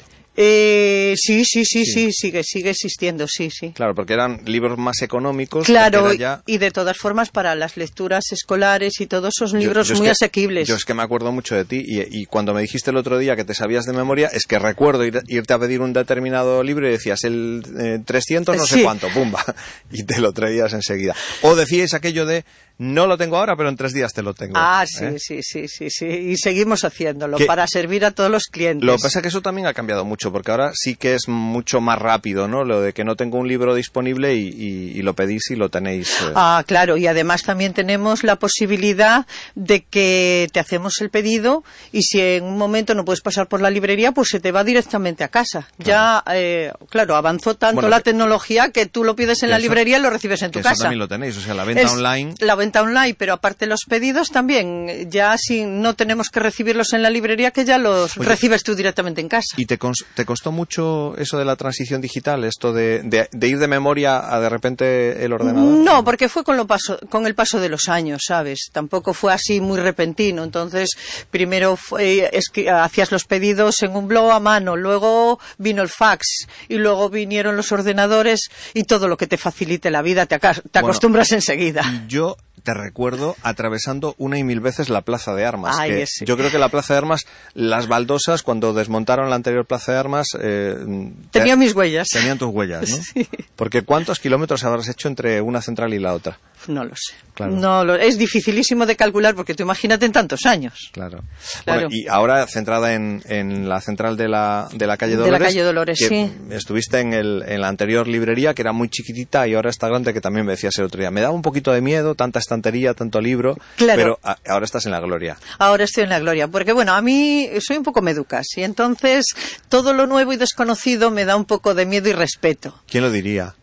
Eh, sí, sí, sí, sí, sí, sigue, sigue existiendo, sí, sí. Claro, porque eran libros más económicos. Claro, ya... y de todas formas para las lecturas escolares y todos esos libros yo, yo muy que, asequibles. Yo es que me acuerdo mucho de ti y, y cuando me dijiste el otro día que te sabías de memoria, es que recuerdo ir, irte a pedir un determinado libro y decías el eh, trescientos no sí. sé cuánto, pumba, y te lo traías enseguida. O decíais aquello de no lo tengo ahora, pero en tres días te lo tengo. Ah, sí, ¿eh? sí, sí, sí, sí, y seguimos haciéndolo que, para servir a todos los clientes. Lo que pasa es que eso también ha cambiado mucho, porque ahora sí que es mucho más rápido, ¿no? Lo de que no tengo un libro disponible y, y, y lo pedís y lo tenéis. Eh. Ah, claro, y además también tenemos la posibilidad de que te hacemos el pedido y si en un momento no puedes pasar por la librería, pues se te va directamente a casa. Claro. Ya, eh, claro, avanzó tanto bueno, la que, tecnología que tú lo pides en la eso, librería y lo recibes en tu que casa. Eso también lo tenéis, o sea, la venta es online. La venta online, pero aparte los pedidos también, ya si no tenemos que recibirlos en la librería, que ya los Oye, recibes tú directamente en casa. ¿Y te, te costó mucho eso de la transición digital, esto de, de, de ir de memoria a de repente el ordenador? No, porque fue con, lo paso, con el paso de los años, ¿sabes? Tampoco fue así muy repentino. Entonces, primero fue, es que hacías los pedidos en un blog a mano, luego vino el fax y luego vinieron los ordenadores y todo lo que te facilite la vida te, ac te acostumbras bueno, enseguida. Yo te recuerdo atravesando una y mil veces la Plaza de Armas. Ay, que sí. Yo creo que la Plaza de Armas, las baldosas, cuando desmontaron la anterior Plaza de Armas... Eh, Tenía te, mis huellas. Tenían tus huellas, ¿no? Sí. Porque ¿cuántos kilómetros habrás hecho entre una central y la otra? No lo sé. Claro. No lo, es dificilísimo de calcular porque tú imagínate en tantos años. Claro. claro. Bueno, y ahora centrada en, en la central de la, de la calle Dolores. De la calle Dolores, que sí. Estuviste en, el, en la anterior librería, que era muy chiquitita, y ahora está grande, que también me decías el otro día. Me daba un poquito de miedo, tanta estantería, tanto libro, claro. pero a, ahora estás en la gloria. Ahora estoy en la gloria, porque bueno, a mí soy un poco meducas, y entonces todo lo nuevo y desconocido me da un poco de miedo y respeto. ¿Quién lo diría?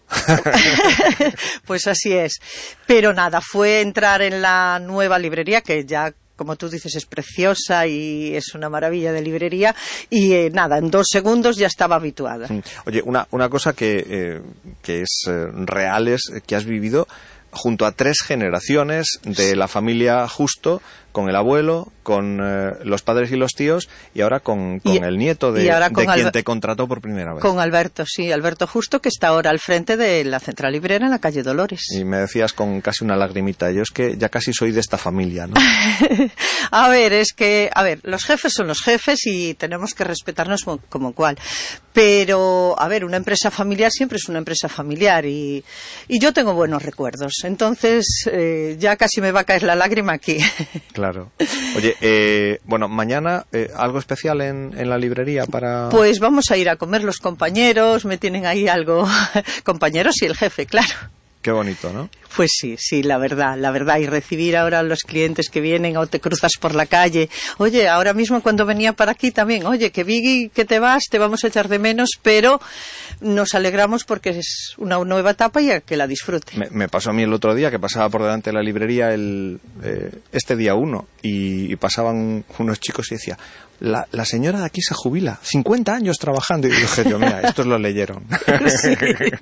Pues así es. Pero nada, fue entrar en la nueva librería, que ya, como tú dices, es preciosa y es una maravilla de librería, y eh, nada, en dos segundos ya estaba habituada. Oye, una, una cosa que, eh, que es eh, real es que has vivido junto a tres generaciones de la familia Justo, con el abuelo, con eh, los padres y los tíos, y ahora con, con y, el nieto de, de quien Alba te contrató por primera vez. Con Alberto, sí, Alberto Justo, que está ahora al frente de la central librera en la calle Dolores. Y me decías con casi una lagrimita, yo es que ya casi soy de esta familia, ¿no? A ver, es que, a ver, los jefes son los jefes y tenemos que respetarnos como, como cual. Pero, a ver, una empresa familiar siempre es una empresa familiar y, y yo tengo buenos recuerdos. Entonces, eh, ya casi me va a caer la lágrima aquí. Claro. Oye, eh, bueno, mañana eh, algo especial en, en la librería para... Pues vamos a ir a comer los compañeros, me tienen ahí algo... compañeros y el jefe, claro. Qué bonito, ¿no? Pues sí, sí, la verdad, la verdad. Y recibir ahora a los clientes que vienen o te cruzas por la calle. Oye, ahora mismo cuando venía para aquí también, oye, que vi que te vas, te vamos a echar de menos, pero nos alegramos porque es una nueva etapa y a que la disfrute. Me, me pasó a mí el otro día que pasaba por delante de la librería el, eh, este día uno y, y pasaban unos chicos y decía... La, la señora de aquí se jubila, cincuenta años trabajando. Y dije yo, mira, estos lo leyeron. Sí,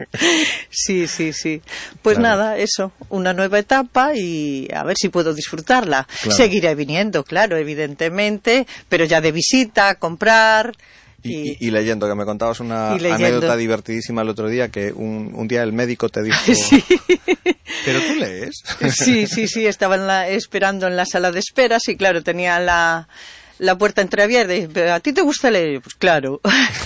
sí, sí. sí. Pues claro. Nada, eso, una nueva etapa y a ver si puedo disfrutarla. Claro. Seguiré viniendo, claro, evidentemente, pero ya de visita, comprar... Y, y, y leyendo, que me contabas una anécdota divertidísima el otro día, que un, un día el médico te dijo... Sí. ¿Pero tú lees? Sí, sí, sí, estaba en la, esperando en la sala de esperas y claro, tenía la... la puerta entreabierta y ¿a ti te gusta leer? Pues claro.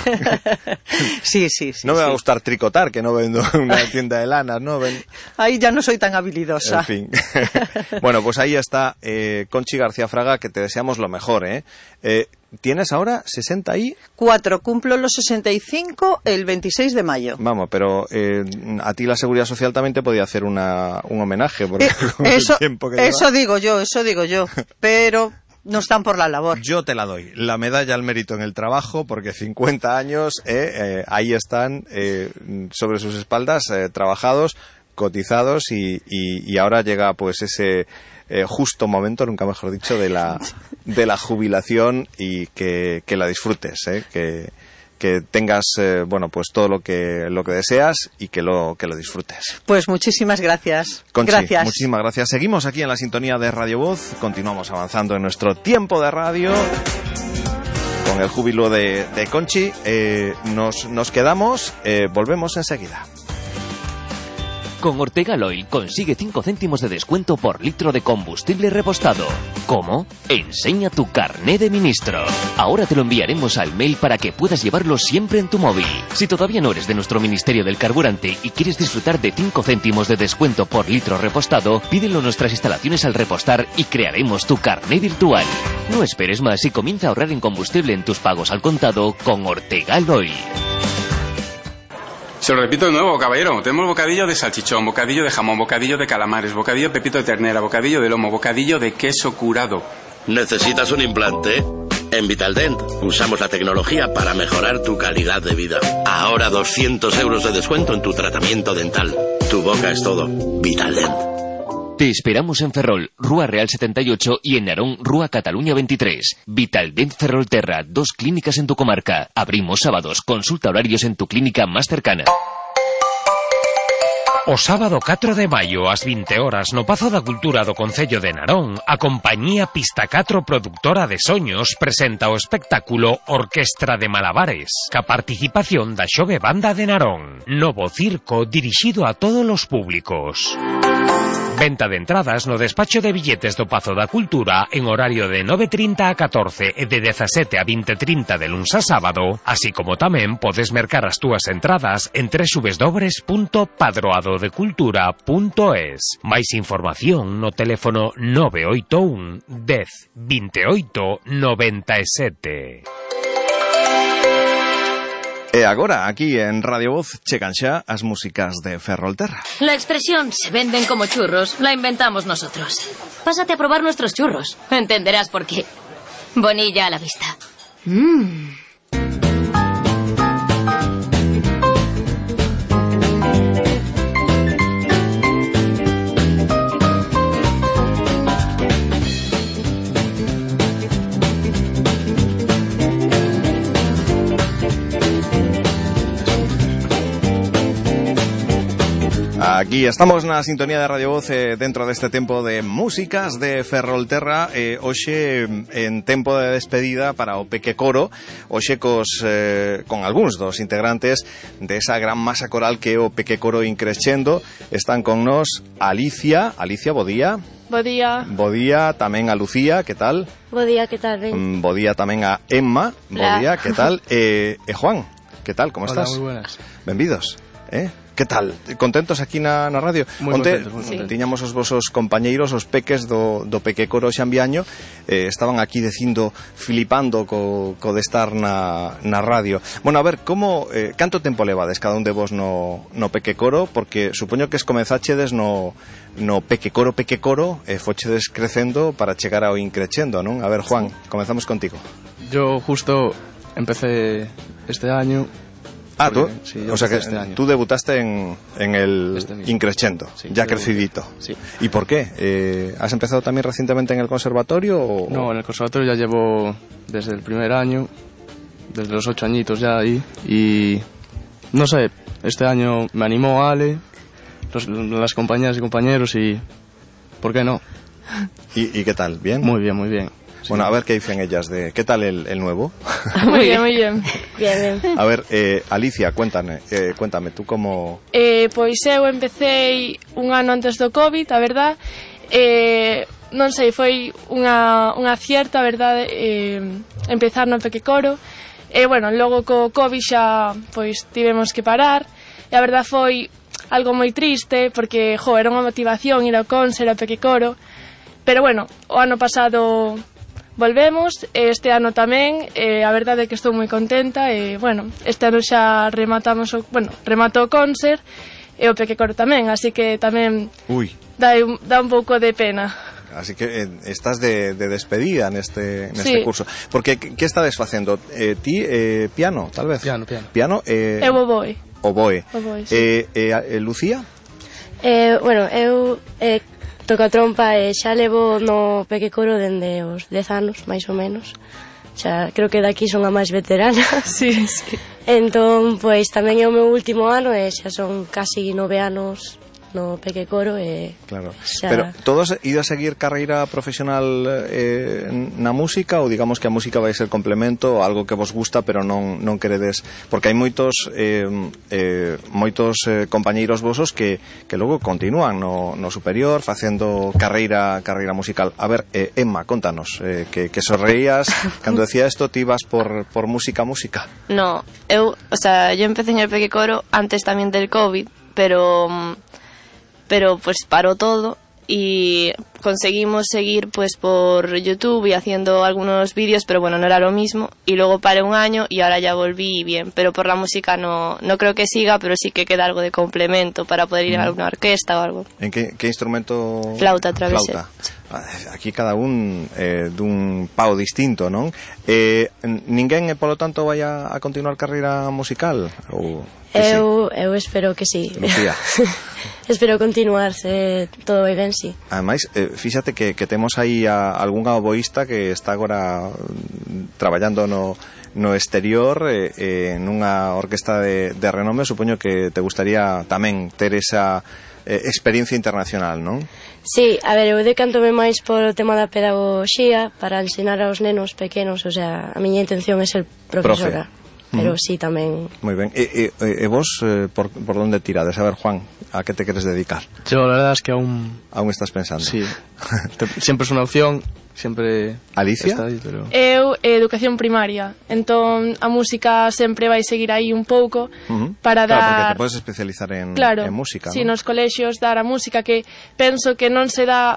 sí, sí, sí. No me sí. va a gustar tricotar, que no vendo una tienda de lanas, ¿no? Ven... Ahí ya no soy tan habilidosa. En fin. Bueno, pues ahí está eh, Conchi García Fraga, que te deseamos lo mejor, ¿eh? eh ¿Tienes ahora sesenta y...? Cuatro, cumplo los sesenta y cinco el veintiséis de mayo. Vamos, pero eh, a ti la Seguridad Social también te podía hacer una, un homenaje. Porque eh, eso, el tiempo que eso digo yo, eso digo yo, pero... no están por la labor. Yo te la doy, la medalla al mérito en el trabajo, porque cincuenta años, eh, eh, ahí están eh, sobre sus espaldas, eh, trabajados, cotizados y, y, y ahora llega pues ese eh, justo momento, nunca mejor dicho, de la, de la jubilación y que, que la disfrutes, eh, que... que tengas, eh, bueno, pues todo lo que lo que deseas y que lo que lo disfrutes. Pues muchísimas gracias. Conchi, gracias. Muchísimas gracias. Seguimos aquí en la sintonía de Radio Voz, continuamos avanzando en nuestro tiempo de radio. Con el júbilo de, de Conchi, eh, nos, nos quedamos, eh, volvemos enseguida. Con Ortegal Oil consigue cinco céntimos de descuento por litro de combustible repostado. ¿Cómo? Enseña tu carné de ministro. Ahora te lo enviaremos al mail para que puedas llevarlo siempre en tu móvil. Si todavía no eres de nuestro Ministerio del Carburante y quieres disfrutar de cinco céntimos de descuento por litro repostado, pídelo en nuestras instalaciones al repostar y crearemos tu carné virtual. No esperes más y comienza a ahorrar en combustible en tus pagos al contado con Ortegal Oil. Se lo repito de nuevo, caballero. Tenemos bocadillo de salchichón, bocadillo de jamón, bocadillo de calamares, bocadillo de pepito de ternera, bocadillo de lomo, bocadillo de queso curado. ¿Necesitas un implante? En Vitaldent usamos la tecnología para mejorar tu calidad de vida. Ahora doscientos euros de descuento en tu tratamiento dental. Tu boca es todo. Vitaldent. Te esperamos en Ferrol, Rúa Real setenta y ocho y en Narón, Rúa Cataluña veintitrés. Vitaldent Ferrolterra, dos clínicas en tu comarca. Abrimos sábados, consulta horarios en tu clínica más cercana. O sábado catro de maio, ás vinte horas, no Pazo da Cultura do Concello de Narón, a compañía Pista catro Productora de Soños presenta o espectáculo Orquestra de Malabares, ca participación da Xove Banda de Narón, novo circo dirixido a todos os públicos. Venta de entradas no despacho de billetes do Pazo da Cultura en horario de nove e trinta a catorce e de dezasete a vinte e trinta de luns a sábado, así como tamén podes mercar as túas entradas en doble u doble u doble u punto padroado de cultura punto es. Máis información no teléfono nove oito un, dez, veintiocho, noventa e sete. E agora, aquí en Radio Voz, chegan xa as músicas de Ferrolterra. La expresión se venden como churros la inventamos nosotros. Pásate a probar nuestros churros. Entenderás por qué. Bonilla a la vista. Mmm. Aquí estamos na sintonía de Radio Voz eh, dentro deste tempo de músicas de Ferrolterra, eh, hoxe en tempo de despedida para o Peque Coro, hoxe cos, eh, con algúns dos integrantes desa gran masa coral que é o Peque Coro Increscendo. Están con nos Alicia, Alicia, bo día. Bo día. Bo día tamén a Lucía, que tal? Bo día, que tal, ben? Mm, bo día tamén a Emma, bo día, que tal? E, e Juan, que tal, como Hola, estás? moi buenas. Benvidos, eh? Que tal? Contentos aquí na, na radio? Moi Onte contentos, moi contentos. tiñamos os vosos compañeiros, os peques do, do Peque Coro Xambiaño, eh, estaban aquí dicindo, filipando co, co de estar na, na radio. Bueno, a ver, como, eh, canto tempo levades cada un de vos no, no Peque Coro? Porque supoño que es comenzachedes no, no Peque Coro, Peque Coro, e eh, fochedes crecendo para chegar ao increchendo, non? A ver, Juan, comenzamos contigo. Yo justo empecé este año. Ah, tú, sí, o sea que este año. tú debutaste en, en el Este Increscendo, sí, ya yo crecidito. Sí. ¿Y por qué? Eh, ¿Has empezado también recientemente en el conservatorio? O... No, en el conservatorio ya llevo desde el primer año, desde los ocho añitos ya ahí, y no sé, este año me animó Ale, los, las compañeras y compañeros, y ¿por qué no? ¿Y, ¿Y qué tal? ¿Bien? Muy bien, muy bien. Sí. Bueno, a ver qué dicen ellas de... ¿Qué tal el, el nuevo? Muy bien, muy bien. Bien, bien. A ver, eh, Alicia, cuéntame, eh, cuéntame, tú como... Eh, pois eu empecé un ano antes do COVID, a verdad. Eh, non sei, foi unha, unha acierto, a verdade, eh, empezar no Peque Coro. E, bueno, logo co COVID xa, pois, tivemos que parar. E a verdad foi algo moi triste, porque, jo, era unha motivación ir ao Conser, ao Peque Coro. Pero, bueno, o ano pasado... volvemos, este ano tamén, eh, a verdade é que estou moi contenta e, bueno, este ano xa rematamos o, bueno, rematou o Conser e o Peque Coro tamén, así que tamén Uy. dá un, dá un pouco de pena. Así que eh, estás de, de despedida neste, neste Sí. curso. Porque, que estades facendo? Eh, ti, eh, piano, tal vez? Piano, piano. Piano, eh... Eu oboe. Oboe. Oboe, sí. Eh, eh, eh, Lucía? Eh, bueno, eu eh, toco a trompa e xa levo no Peque Coro dende os dez anos, máis ou menos. Xa, creo que daqui son a máis veterana. Sí, sí. Entón, pois tamén é o meu último ano e xa son casi nove anos no Pequecoro e claro. xa... Pero todos ido a seguir carreira profesional eh, na música ou digamos que a música vai ser complemento ou algo que vos gusta pero non, non queredes, porque hai moitos eh, eh, moitos eh, compañeiros vosos que, que logo continúan no, no superior facendo carreira carreira musical. A ver, eh, Emma, contanos eh, que, que sorreías cando decía isto, ti ibas por, por música música. No, eu, o sea, yo empecé en el Pequecoro antes tamén del COVID, pero pero pues paró todo y conseguimos seguir pues por YouTube y haciendo algunos vídeos, pero bueno, no era lo mismo, y luego paré un año y ahora ya volví bien, pero por la música no, no creo que siga, pero sí que queda algo de complemento para poder ir mm. a alguna orquesta o algo. En que, que instrumento? Flauta travesera. Flauta. Aquí cada un eh, dun pau distinto, non? Eh, ninguén, polo tanto, vai a, a continuar carreira musical? Ou eu, sí? eu espero que sí. Lucía. Espero continuar, se todo vai ben, sí. Ademais, eh, fíxate que, que temos aí a algún oboísta que está agora traballando no, no exterior eh, eh, nunha orquesta de, de renome. Supoño que te gustaría tamén ter esa eh, experiencia internacional, non? Sí, a ver, eu decántome máis polo tema da pedagogía para ensinar aos nenos pequenos, o sea, a miña intención é ser profesora. Profe. Pero mm. sí, tamén. Moi ben. E, e, e vos, eh, por, por onde tirades? A ver, Juan, a que te queres dedicar? Yo, la verdad es que aún... Aún estás pensando. Sí. Siempre es una opción, siempre... Alicia? Está aí, pero... Eu, educación primaria. Entón, a música sempre vai seguir aí un pouco uh-huh. para dar... Claro, porque dar... te podes especializar en, claro, en música, sí, ¿no? nos colexios dar a música, que penso que non se dá...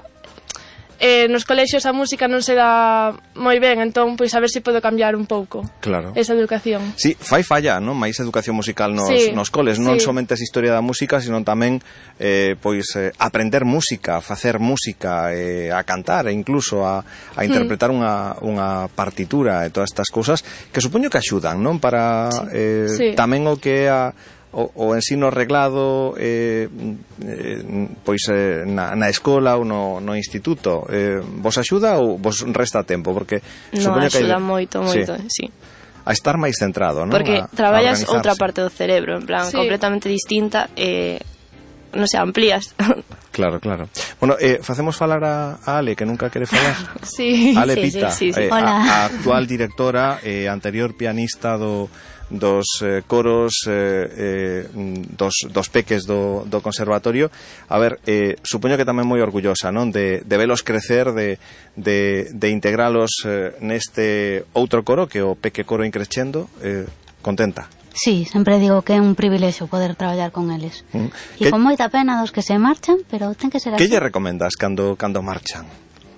Eh, nos colexios a música non se dá moi ben, entón, pois a ver se podo cambiar un pouco claro. esa educación. Sí, fai falla, non? Mais educación musical nos, sí, nos coles, non sí. somente a historia da música, sino tamén eh, pois eh, aprender música, facer música, eh, a cantar e incluso a, a interpretar mm. unha, unha partitura e todas estas cousas que supoño que axudan, non? Para eh, sí. tamén o que é a O, o ensino reglado eh, eh, pois eh, na, na escola ou no, no instituto eh, vos axuda ou vos resta tempo? Porque no, axuda que... moito, moito, sí. sí. A estar máis centrado, non? Porque a, traballas a outra parte do cerebro, en plan, sí. completamente distinta, eh, non sei, amplías. Claro, claro. Bueno, eh, facemos falar a, a Ale, que nunca quere falar. Sí. Ale sí, Pita, sí, sí, sí. Eh, a, a actual directora, eh, anterior pianista do dos eh, coros eh, eh, dos, dos peques do, do conservatorio. A ver, eh, supoño que tamén moi orgullosa, non? De, de velos crecer, de, de, de integralos eh, neste outro coro que o Peque Coro Increchendo. eh, contenta? Sí, sempre digo que é un privilexio poder traballar con eles. Mm. E con moita pena dos que se marchan, pero ten que ser así. Que lle recomendas cando, cando marchan?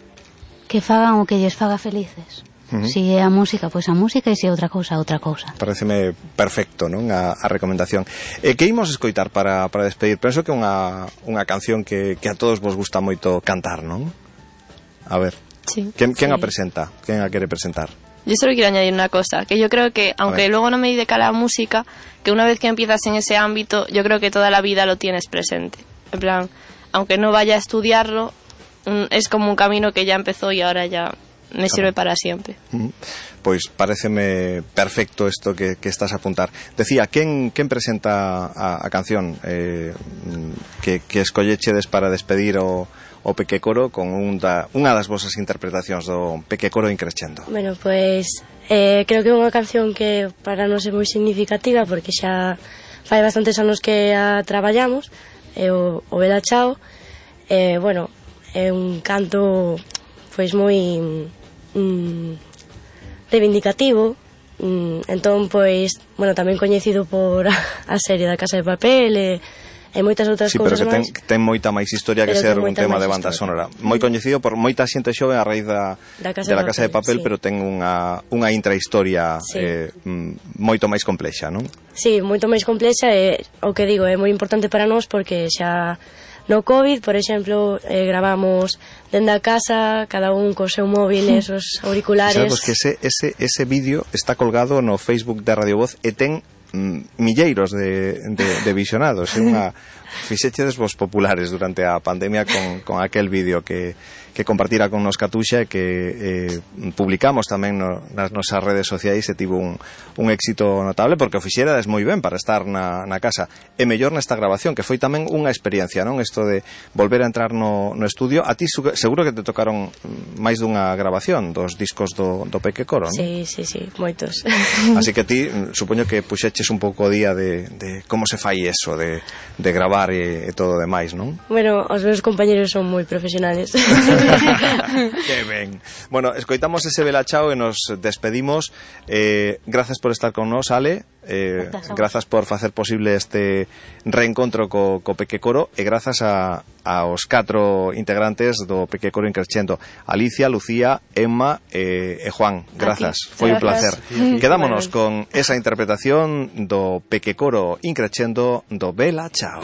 Que fagan o que lles faga felices. Uh-huh. Si é a música, pois a música, e se é outra cousa, outra cousa. Pareceme perfecto, non? A, a recomendación. E que imos escoitar para, para despedir? Penso que é unha, unha canción que, que a todos vos gusta moito cantar, non? A ver, sí, quen, quen sí. a presenta? Quen a quere presentar? Yo solo quiero añadir una cosa, que yo creo que, aunque luego no me dedique a la música, que una vez que empiezas en ese ámbito, yo creo que toda la vida lo tienes presente. En plan, aunque no vaya a estudiarlo, es como un camino que ya empezó y ahora ya me sirve para siempre. Pois pareceme perfecto isto que, que estás a apuntar. Decía, quen, quen presenta a, a canción eh, que, que escollechedes para despedir o, o Peque Coro con un da, unha das vosas interpretacións do Peque Coro Increchendo? Bueno, pois eh, creo que é unha canción que para nós é moi significativa porque xa fai bastantes anos que a traballamos, é o, o Bela Chao. Eh, bueno, é un canto pois moi mm, reivindicativo, mm, entón pois, bueno, tamén coñecido por a serie da Casa de Papel e, e moitas outras sí, cousas máis. Sí, pero que ten, ten moita máis historia que ser un tema de banda sonora. Moi coñecido por moita xente xove a raíz da, da casa de, de la Casa de Papel, sí. Pero ten unha, unha intrahistoria sí. eh, moito máis complexa, non? Sí, moito máis complexa e, o que digo, é moi importante para nós porque xa no COVID, por exemplo, eh, gravamos dende a casa, cada un co seu móvil e esos auriculares. Sabes que ese, ese, ese vídeo está colgado no Facebook de Radio Voz e ten mm, milleiros de, de, de visionados. É unha, fixechedes vos populares durante a pandemia con, con aquel vídeo que, que compartira con nos Catuxa e que eh, publicamos tamén no, nas nosas redes sociais e tivo un, un éxito notable porque o fixerades moi ben para estar na, na casa e mellor nesta grabación que foi tamén unha experiencia, non? Isto de volver a entrar no, no estudio. A ti seguro que te tocaron máis dunha grabación dos discos do, do Peque Coro, non? Sí, sí, sí, moitos. Así que ti, supoño que puxeches un pouco o día de, de como se fai eso de, de gravar e, e todo o demais, non? Bueno, os meus compañeros son moi profesionales. Que ben. Bueno, escoitamos ese Vela Chao e nos despedimos. Eh, grazas por estar con nos, Ale. Eh, grazas por facer posible este reencontro co, co Peque Coro e grazas a, aos catro integrantes do Peque Coro Increscendo: Alicia, Lucía, Emma e, e Juan. Grazas, foi un placer. Quedámonos con esa interpretación do Peque Coro Increscendo do Vela Chao.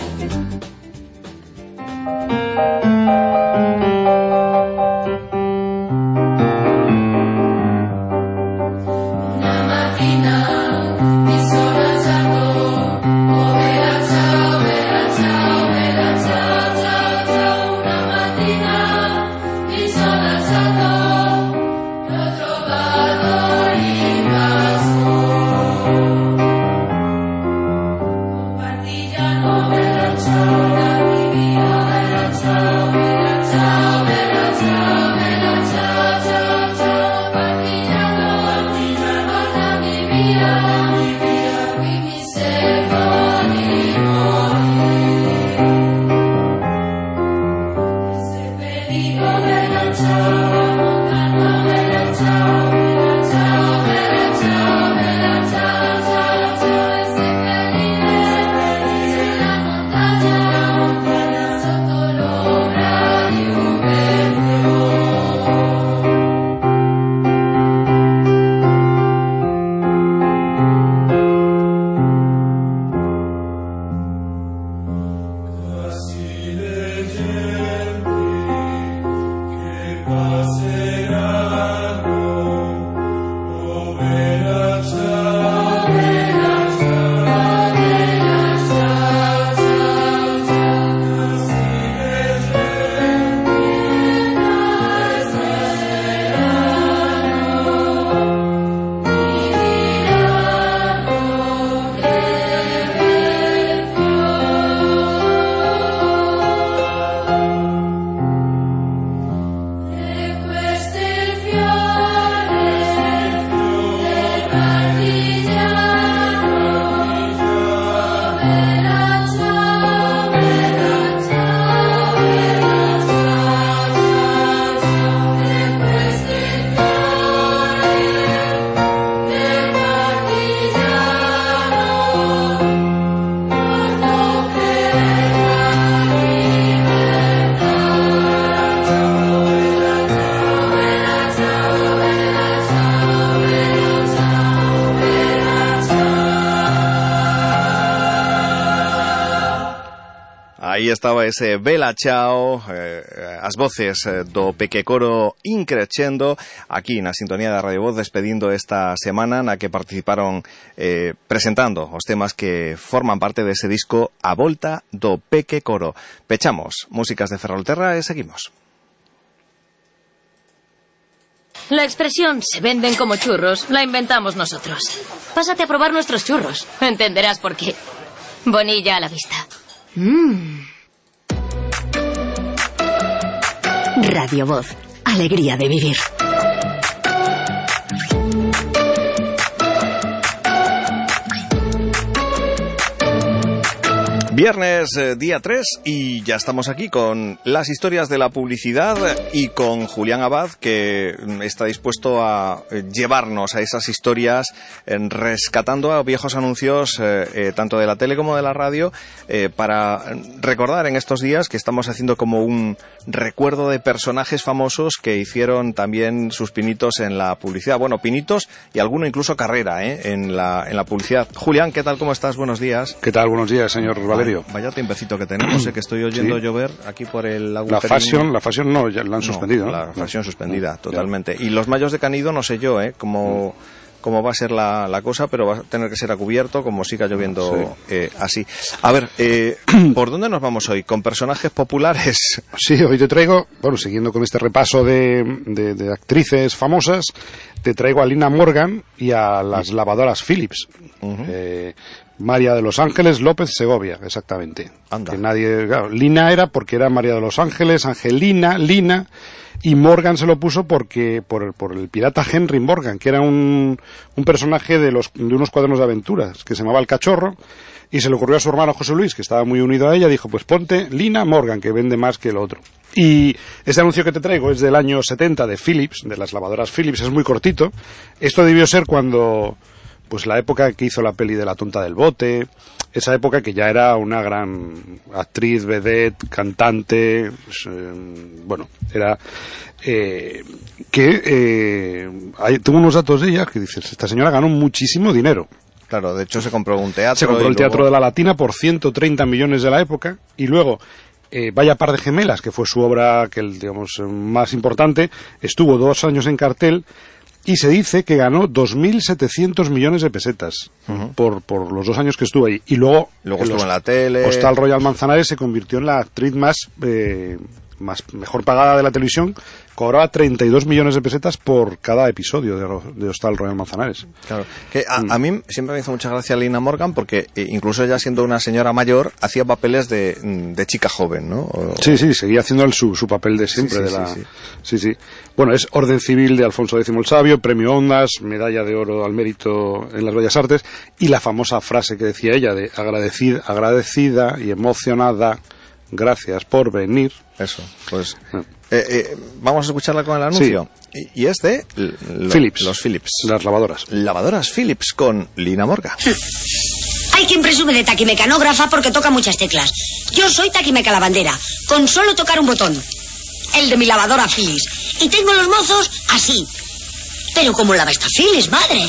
Aí estaba ese Vela Chao, eh, as voces do Peque Coro Increscendo, aquí na sintonía da Radio Voz, despedindo esta semana na que participaron eh, presentando os temas que forman parte dese disco A Volta do Peque Coro. Pechamos músicas de Ferrolterra e seguimos. La expresión "se venden como churros" la inventamos nosotros. Pásate a probar nuestros churros. Entenderás por qué. Bonilla a la vista. Mmm. Radio Voz. Alegría de vivir. Viernes, eh, día tres, y ya estamos aquí con las historias de la publicidad y con Julián Abad, que está dispuesto a llevarnos a esas historias, eh, rescatando a viejos anuncios, eh, eh, tanto de la tele como de la radio, eh, para recordar en estos días que estamos haciendo como un recuerdo de personajes famosos que hicieron también sus pinitos en la publicidad. Bueno, pinitos y alguno incluso carrera, ¿eh? en la, en la publicidad. Julián, ¿qué tal? ¿Cómo estás? Buenos días. ¿Qué tal? Buenos días, señor Valerio. Vaya tiempecito que tenemos, eh, que estoy oyendo sí. llover aquí por el agujerín. La Fashion, la Fashion no, ya la han no, suspendido, ¿no? La no. Fashion suspendida, no, totalmente. Ya. Y los mayos de Canido, no sé yo, ¿eh? Como... cómo va a ser la, la cosa, pero va a tener que ser a cubierto, como siga lloviendo sí. eh, así. A ver, eh, ¿por dónde nos vamos hoy? ¿Con personajes populares? Sí, hoy te traigo, bueno, siguiendo con este repaso de, de, de actrices famosas, te traigo a Lina Morgan y a las lavadoras Philips. Uh-huh. eh, María de los Ángeles López Segovia, exactamente. Anda. Que nadie, claro, Lina era porque era María de los Ángeles, Angelina, Lina, y Morgan se lo puso porque por el, por el pirata Henry Morgan, que era un, un personaje de, los, de unos cuadernos de aventuras, que se llamaba El Cachorro, y se le ocurrió a su hermano José Luis, que estaba muy unido a ella, dijo, pues ponte Lina Morgan, que vende más que el otro. Y este anuncio que te traigo es del año setenta de Philips, de las lavadoras Philips, es muy cortito. Esto debió ser cuando, pues la época que hizo la peli de La tonta del bote, esa época que ya era una gran actriz, vedette, cantante, pues, eh, bueno, era eh, que eh, hay, tengo unos datos de ella que dices, esta señora ganó muchísimo dinero. Claro, de hecho se compró un teatro. Se compró el luego... Teatro de la Latina por ciento treinta millones de la época, y luego eh, Vaya par de gemelas, que fue su obra que digamos más importante, estuvo dos años en cartel. Y se dice que ganó dos mil setecientos millones de pesetas uh-huh. por, por los dos años que estuvo ahí. Y luego, luego estuvo en la tele. Hostal Royal Manzanares se convirtió en la actriz más, eh, más mejor pagada de la televisión. Cobraba treinta y dos millones de pesetas por cada episodio de, de Hostal Royal Manzanares. Claro. Que a, mm. a mí siempre me hizo mucha gracia Lina Morgan porque eh, incluso ella siendo una señora mayor hacía papeles de, de chica joven, ¿no? O, sí, sí, seguía haciendo el, su, su papel de siempre. Sí, sí, de la, sí, sí. sí, sí. Bueno, es Orden Civil de Alfonso X el Sabio, Premio Ondas, Medalla de Oro al Mérito en las Bellas Artes, y la famosa frase que decía ella de agradecida, agradecida y emocionada, gracias por venir. Eso, pues... Ah. Eh, eh, vamos a escucharla con el anuncio. Sí. Y, y es de lo, Philips. Los Philips. Las lavadoras. Lavadoras Philips con Lina Morgan. Hay quien presume de taquimecanógrafa porque toca muchas teclas. Yo soy taquimeca lavandera, con solo tocar un botón. El de mi lavadora Philips. Y tengo los mozos así. Pero como lava esta Philips, madre.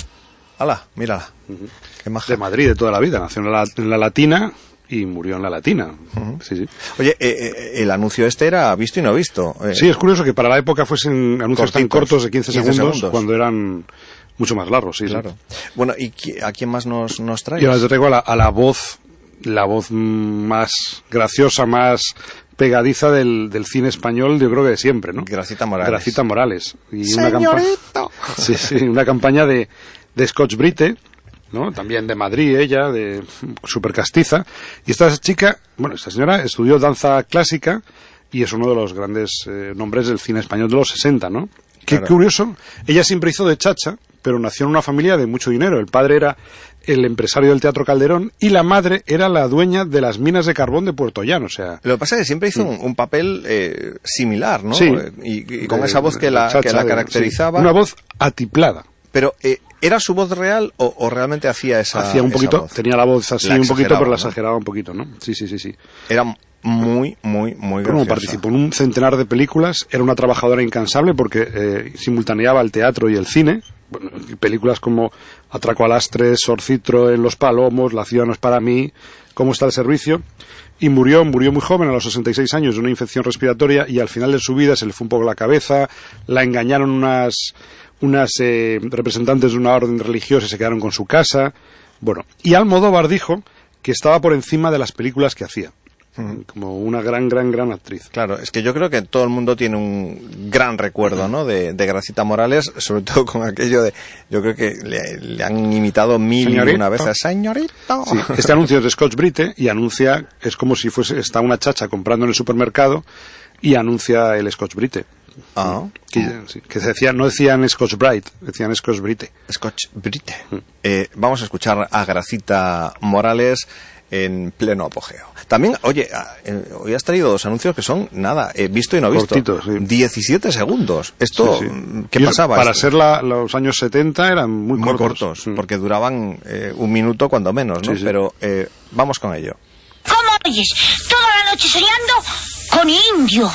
Hala, mírala. Uh-huh. Qué maja. De Madrid de toda la vida. Nació en la, en la Latina... y murió en la Latina. Uh-huh. Sí, sí. Oye, eh, eh, el anuncio este era visto y no visto. Eh, sí, es curioso que para la época fuesen anuncios tan cortos de quince, quince segundos, segundos, cuando eran mucho más largos. Sí, claro. Sí. Bueno, ¿y a quién más nos, nos traes? Yo les traigo a la, a la voz, la voz más graciosa, más pegadiza del, del cine español, yo creo que de siempre, ¿no? Gracita Morales. Gracita Morales. Y una campaña, sí, sí, una campaña de, de Scotch Brite, ¿no? También de Madrid, ella, de super castiza. Y esta chica, bueno, esta señora estudió danza clásica y es uno de los grandes eh, nombres del cine español de los sesenta, ¿no? Qué claro. Curioso, ella siempre hizo de chacha, pero nació en una familia de mucho dinero. El padre era el empresario del Teatro Calderón y la madre era la dueña de las minas de carbón de Puerto Llano, o sea... Lo que pasa es que siempre hizo un, un papel eh, similar, ¿no? Sí. Y, y con de, esa voz que la, chacha, que la caracterizaba... Sí. Una voz atiplada. Pero... Eh, ¿era su voz real o, o realmente hacía esa Hacía un poquito, voz? Tenía la voz así la un poquito, pero la exageraba, ¿no? Un poquito, ¿no? Sí, sí, sí, sí. Era muy, muy, muy graciosa. Bueno, participó en un centenar de películas, era una trabajadora incansable porque eh, simultaneaba el teatro y el cine. Bueno, películas como Atraco al Astre, Sorcitro en Los Palomos, La ciudad no es para mí, ¿Cómo está el servicio? Y murió, murió muy joven, a los sesenta y seis años, de una infección respiratoria, y al final de su vida se le fue un poco la cabeza, la engañaron unas... unas eh, representantes de una orden religiosa se quedaron con su casa. Bueno, y Almodóvar dijo que estaba por encima de las películas que hacía. Uh-huh. Como una gran, gran, gran actriz. Claro, es que yo creo que todo el mundo tiene un gran recuerdo, ¿no? De, de Gracita Morales, sobre todo con aquello de... Yo creo que le, le han imitado mil y una veces. ¡Señorito! Sí, este anuncio es de Scotch Brite y anuncia... Es como si fuese está una chacha comprando en el supermercado y anuncia el Scotch Brite. Ah. Que, sí, que decía, no decían Scotch Brite, decían Scotch Brite. Scotch Brite. Mm. Eh, vamos a escuchar a Gracita Morales en pleno apogeo. También, oye, eh, hoy has traído dos anuncios que son, nada, eh, visto y no visto. Cortitos, sí. diecisiete segundos. Esto, sí, sí. ¿Qué y pasaba? Para esto? ser la, los años setenta eran muy, muy cortos. cortos mm. Porque duraban eh, un minuto cuando menos, ¿no? Sí, sí. Pero eh, vamos con ello. ¿Cómo oyes? Toda la noche soñando con indios.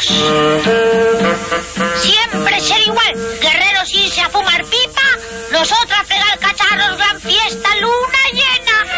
Siempre ser igual. Guerreros irse a fumar pipa, nosotros a fregar cacharros, gran fiesta, luna llena.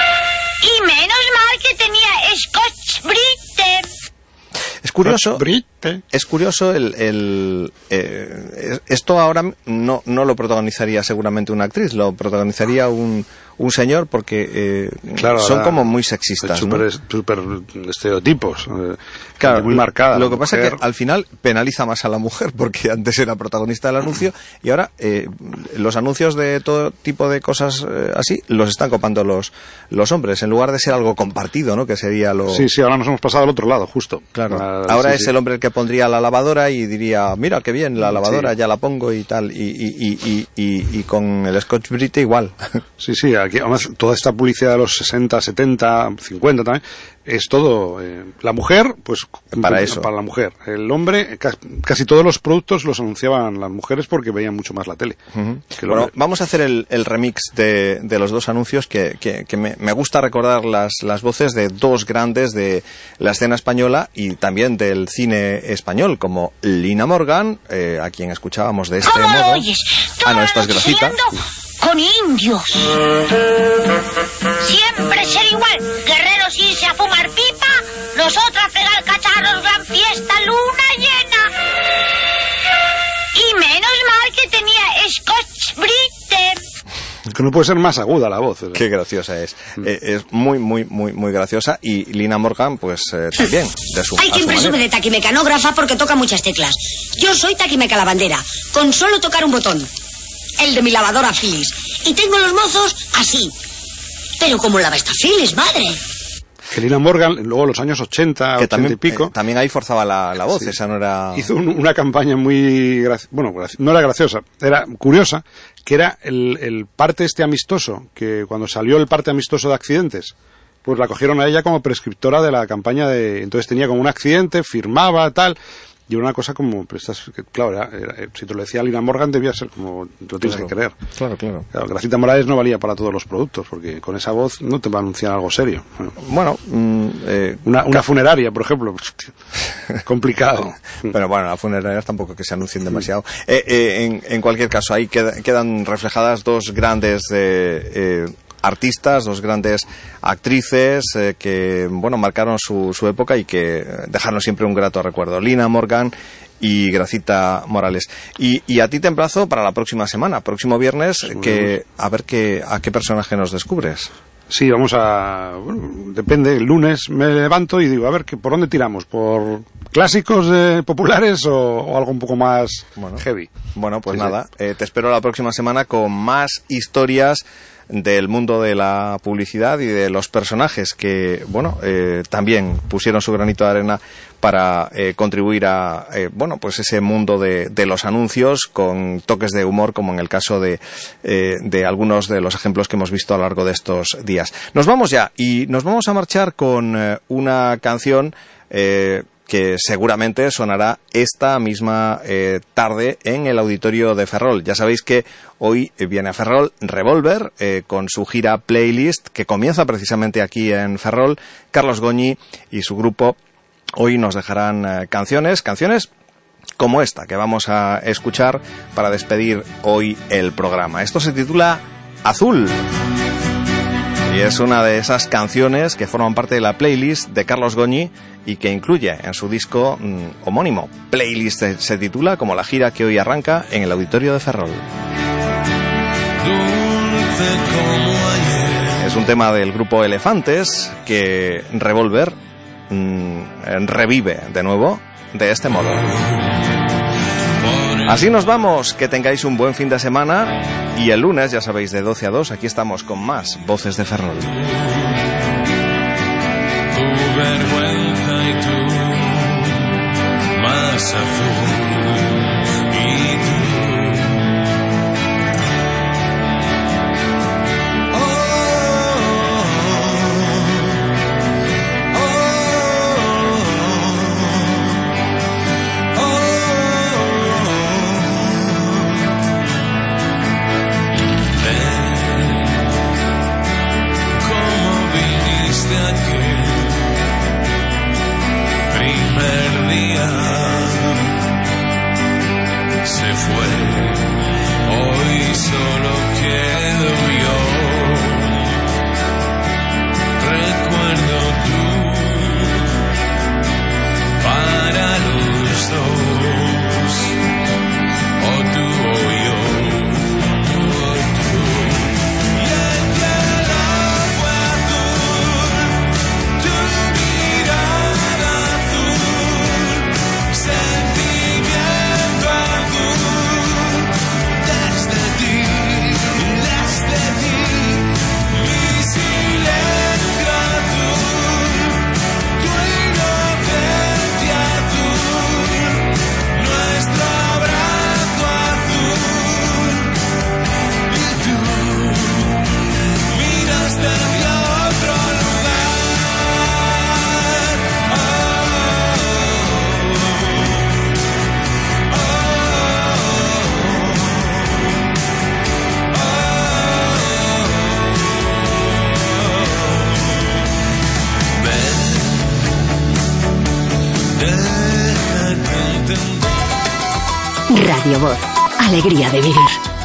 Y menos mal que tenía Scotch Brite. Es curioso. Scotch Brite. Es curioso, el, el eh, esto ahora no, no lo protagonizaría seguramente una actriz, lo protagonizaría un, un señor porque eh, claro, son como muy sexistas, super, ¿no? Super estereotipos, eh, claro, muy marcadas. Lo que pasa es que al final penaliza más a la mujer porque antes era protagonista del anuncio y ahora eh, los anuncios de todo tipo de cosas eh, así los están copando los, los hombres, en lugar de ser algo compartido, ¿no? Que sería lo... Sí, sí, ahora nos hemos pasado al otro lado, justo. Claro, ah, ahora sí, es sí. el hombre el que pondría la lavadora y diría, mira qué bien, la lavadora, sí. Ya la pongo y tal, y, y, y, y, y, y con el Scotch Brite igual. Sí, sí, aquí, además, toda esta publicidad de los sesenta, setenta, cincuenta también, es todo, eh, la mujer, pues para eso, para la mujer. El hombre, casi, casi todos los productos los anunciaban las mujeres porque veían mucho más la tele. Uh-huh. Bueno, hombre. Vamos a hacer el, el remix de, de los dos anuncios que, que, que me, me gusta recordar las, las voces de dos grandes de la escena española y también del cine español, como Lina Morgan, eh, a quien escuchábamos de este ¿Cómo modo. Lo oyes? Ah, no, esta es Gracita. Con indios. Siempre ser igual. Guerreros irse a fumar pipa, nosotros a pegar cacharros, gran fiesta, luna llena. Y menos mal que tenía Scotch Brite. Que no puede ser más aguda la voz. ¿verdad? Qué graciosa es. Mm. Eh, es muy, muy, muy, muy graciosa. Y Lina Morgan, pues eh, también. De su, Hay quien presume de taquimecanógrafa porque toca muchas teclas. Yo soy taquimeca lavandera, con solo tocar un botón. El de mi lavadora Philips. Y tengo los mozos así. Pero como lava esta Philips, madre. Que Lina Morgan, luego en los años ochenta, que ochenta también, y pico... Eh, también ahí forzaba la, la voz, sí. Esa no era... Hizo un, una campaña muy... Graci- bueno, no era graciosa, era curiosa, que era el, el parte este amistoso, que cuando salió el parte amistoso de accidentes, pues la cogieron a ella como prescriptora de la campaña de... Entonces tenía como un accidente, firmaba, tal... Y una cosa como, pues estás, claro, era, era, si te lo decía Lina Morgan debía ser como, te lo tienes claro, que creer. Claro, claro. Claro, Gracita Morales no valía para todos los productos, porque con esa voz no te va a anunciar algo serio. Bueno, bueno mm, eh, una, una funeraria, por ejemplo, complicado. Pero bueno, las funerarias tampoco que se anuncien demasiado. Eh, eh, en, en cualquier caso, ahí queda, quedan reflejadas dos grandes... Eh, eh, artistas, dos grandes actrices eh, que, bueno, marcaron su, su época y que dejaron siempre un grato recuerdo. Lina Morgan y Gracita Morales. Y, y a ti te emplazo para la próxima semana, próximo viernes, sí, que a ver qué, a qué personaje nos descubres. Sí, vamos a... Bueno, depende, el lunes me levanto y digo, a ver, ¿por dónde tiramos? ¿Por clásicos eh, populares o, o algo un poco más bueno, heavy? Bueno, pues sí, nada, sí. Eh, te espero la próxima semana con más historias del mundo de la publicidad y de los personajes que, bueno, eh, también pusieron su granito de arena para eh, contribuir a, eh, bueno, pues ese mundo de, de los anuncios con toques de humor, como en el caso de, eh, de algunos de los ejemplos que hemos visto a lo largo de estos días. Nos vamos ya y nos vamos a marchar con eh, una canción eh, que seguramente sonará esta misma eh, tarde en el auditorio de Ferrol. Ya sabéis que hoy viene a Ferrol Revolver eh, con su gira Playlist, que comienza precisamente aquí en Ferrol. Carlos Goñi y su grupo hoy nos dejarán eh, canciones, canciones como esta que vamos a escuchar para despedir hoy el programa. Esto se titula Azul. Y es una de esas canciones que forman parte de la playlist de Carlos Goñi y que incluye en su disco mmm, homónimo. Playlist se, se titula como la gira que hoy arranca en el auditorio de Ferrol. Es un tema del grupo Elefantes que Revolver mmm, revive de nuevo de este modo. Así nos vamos, que tengáis un buen fin de semana y el lunes, ya sabéis, de doce a dos, aquí estamos con más Voces de Ferrol. Tu vergüenza y tú, más azul, y tú. Oh, oh, oh, oh. Aquel primer día Radio Voz. Alegría de vivir.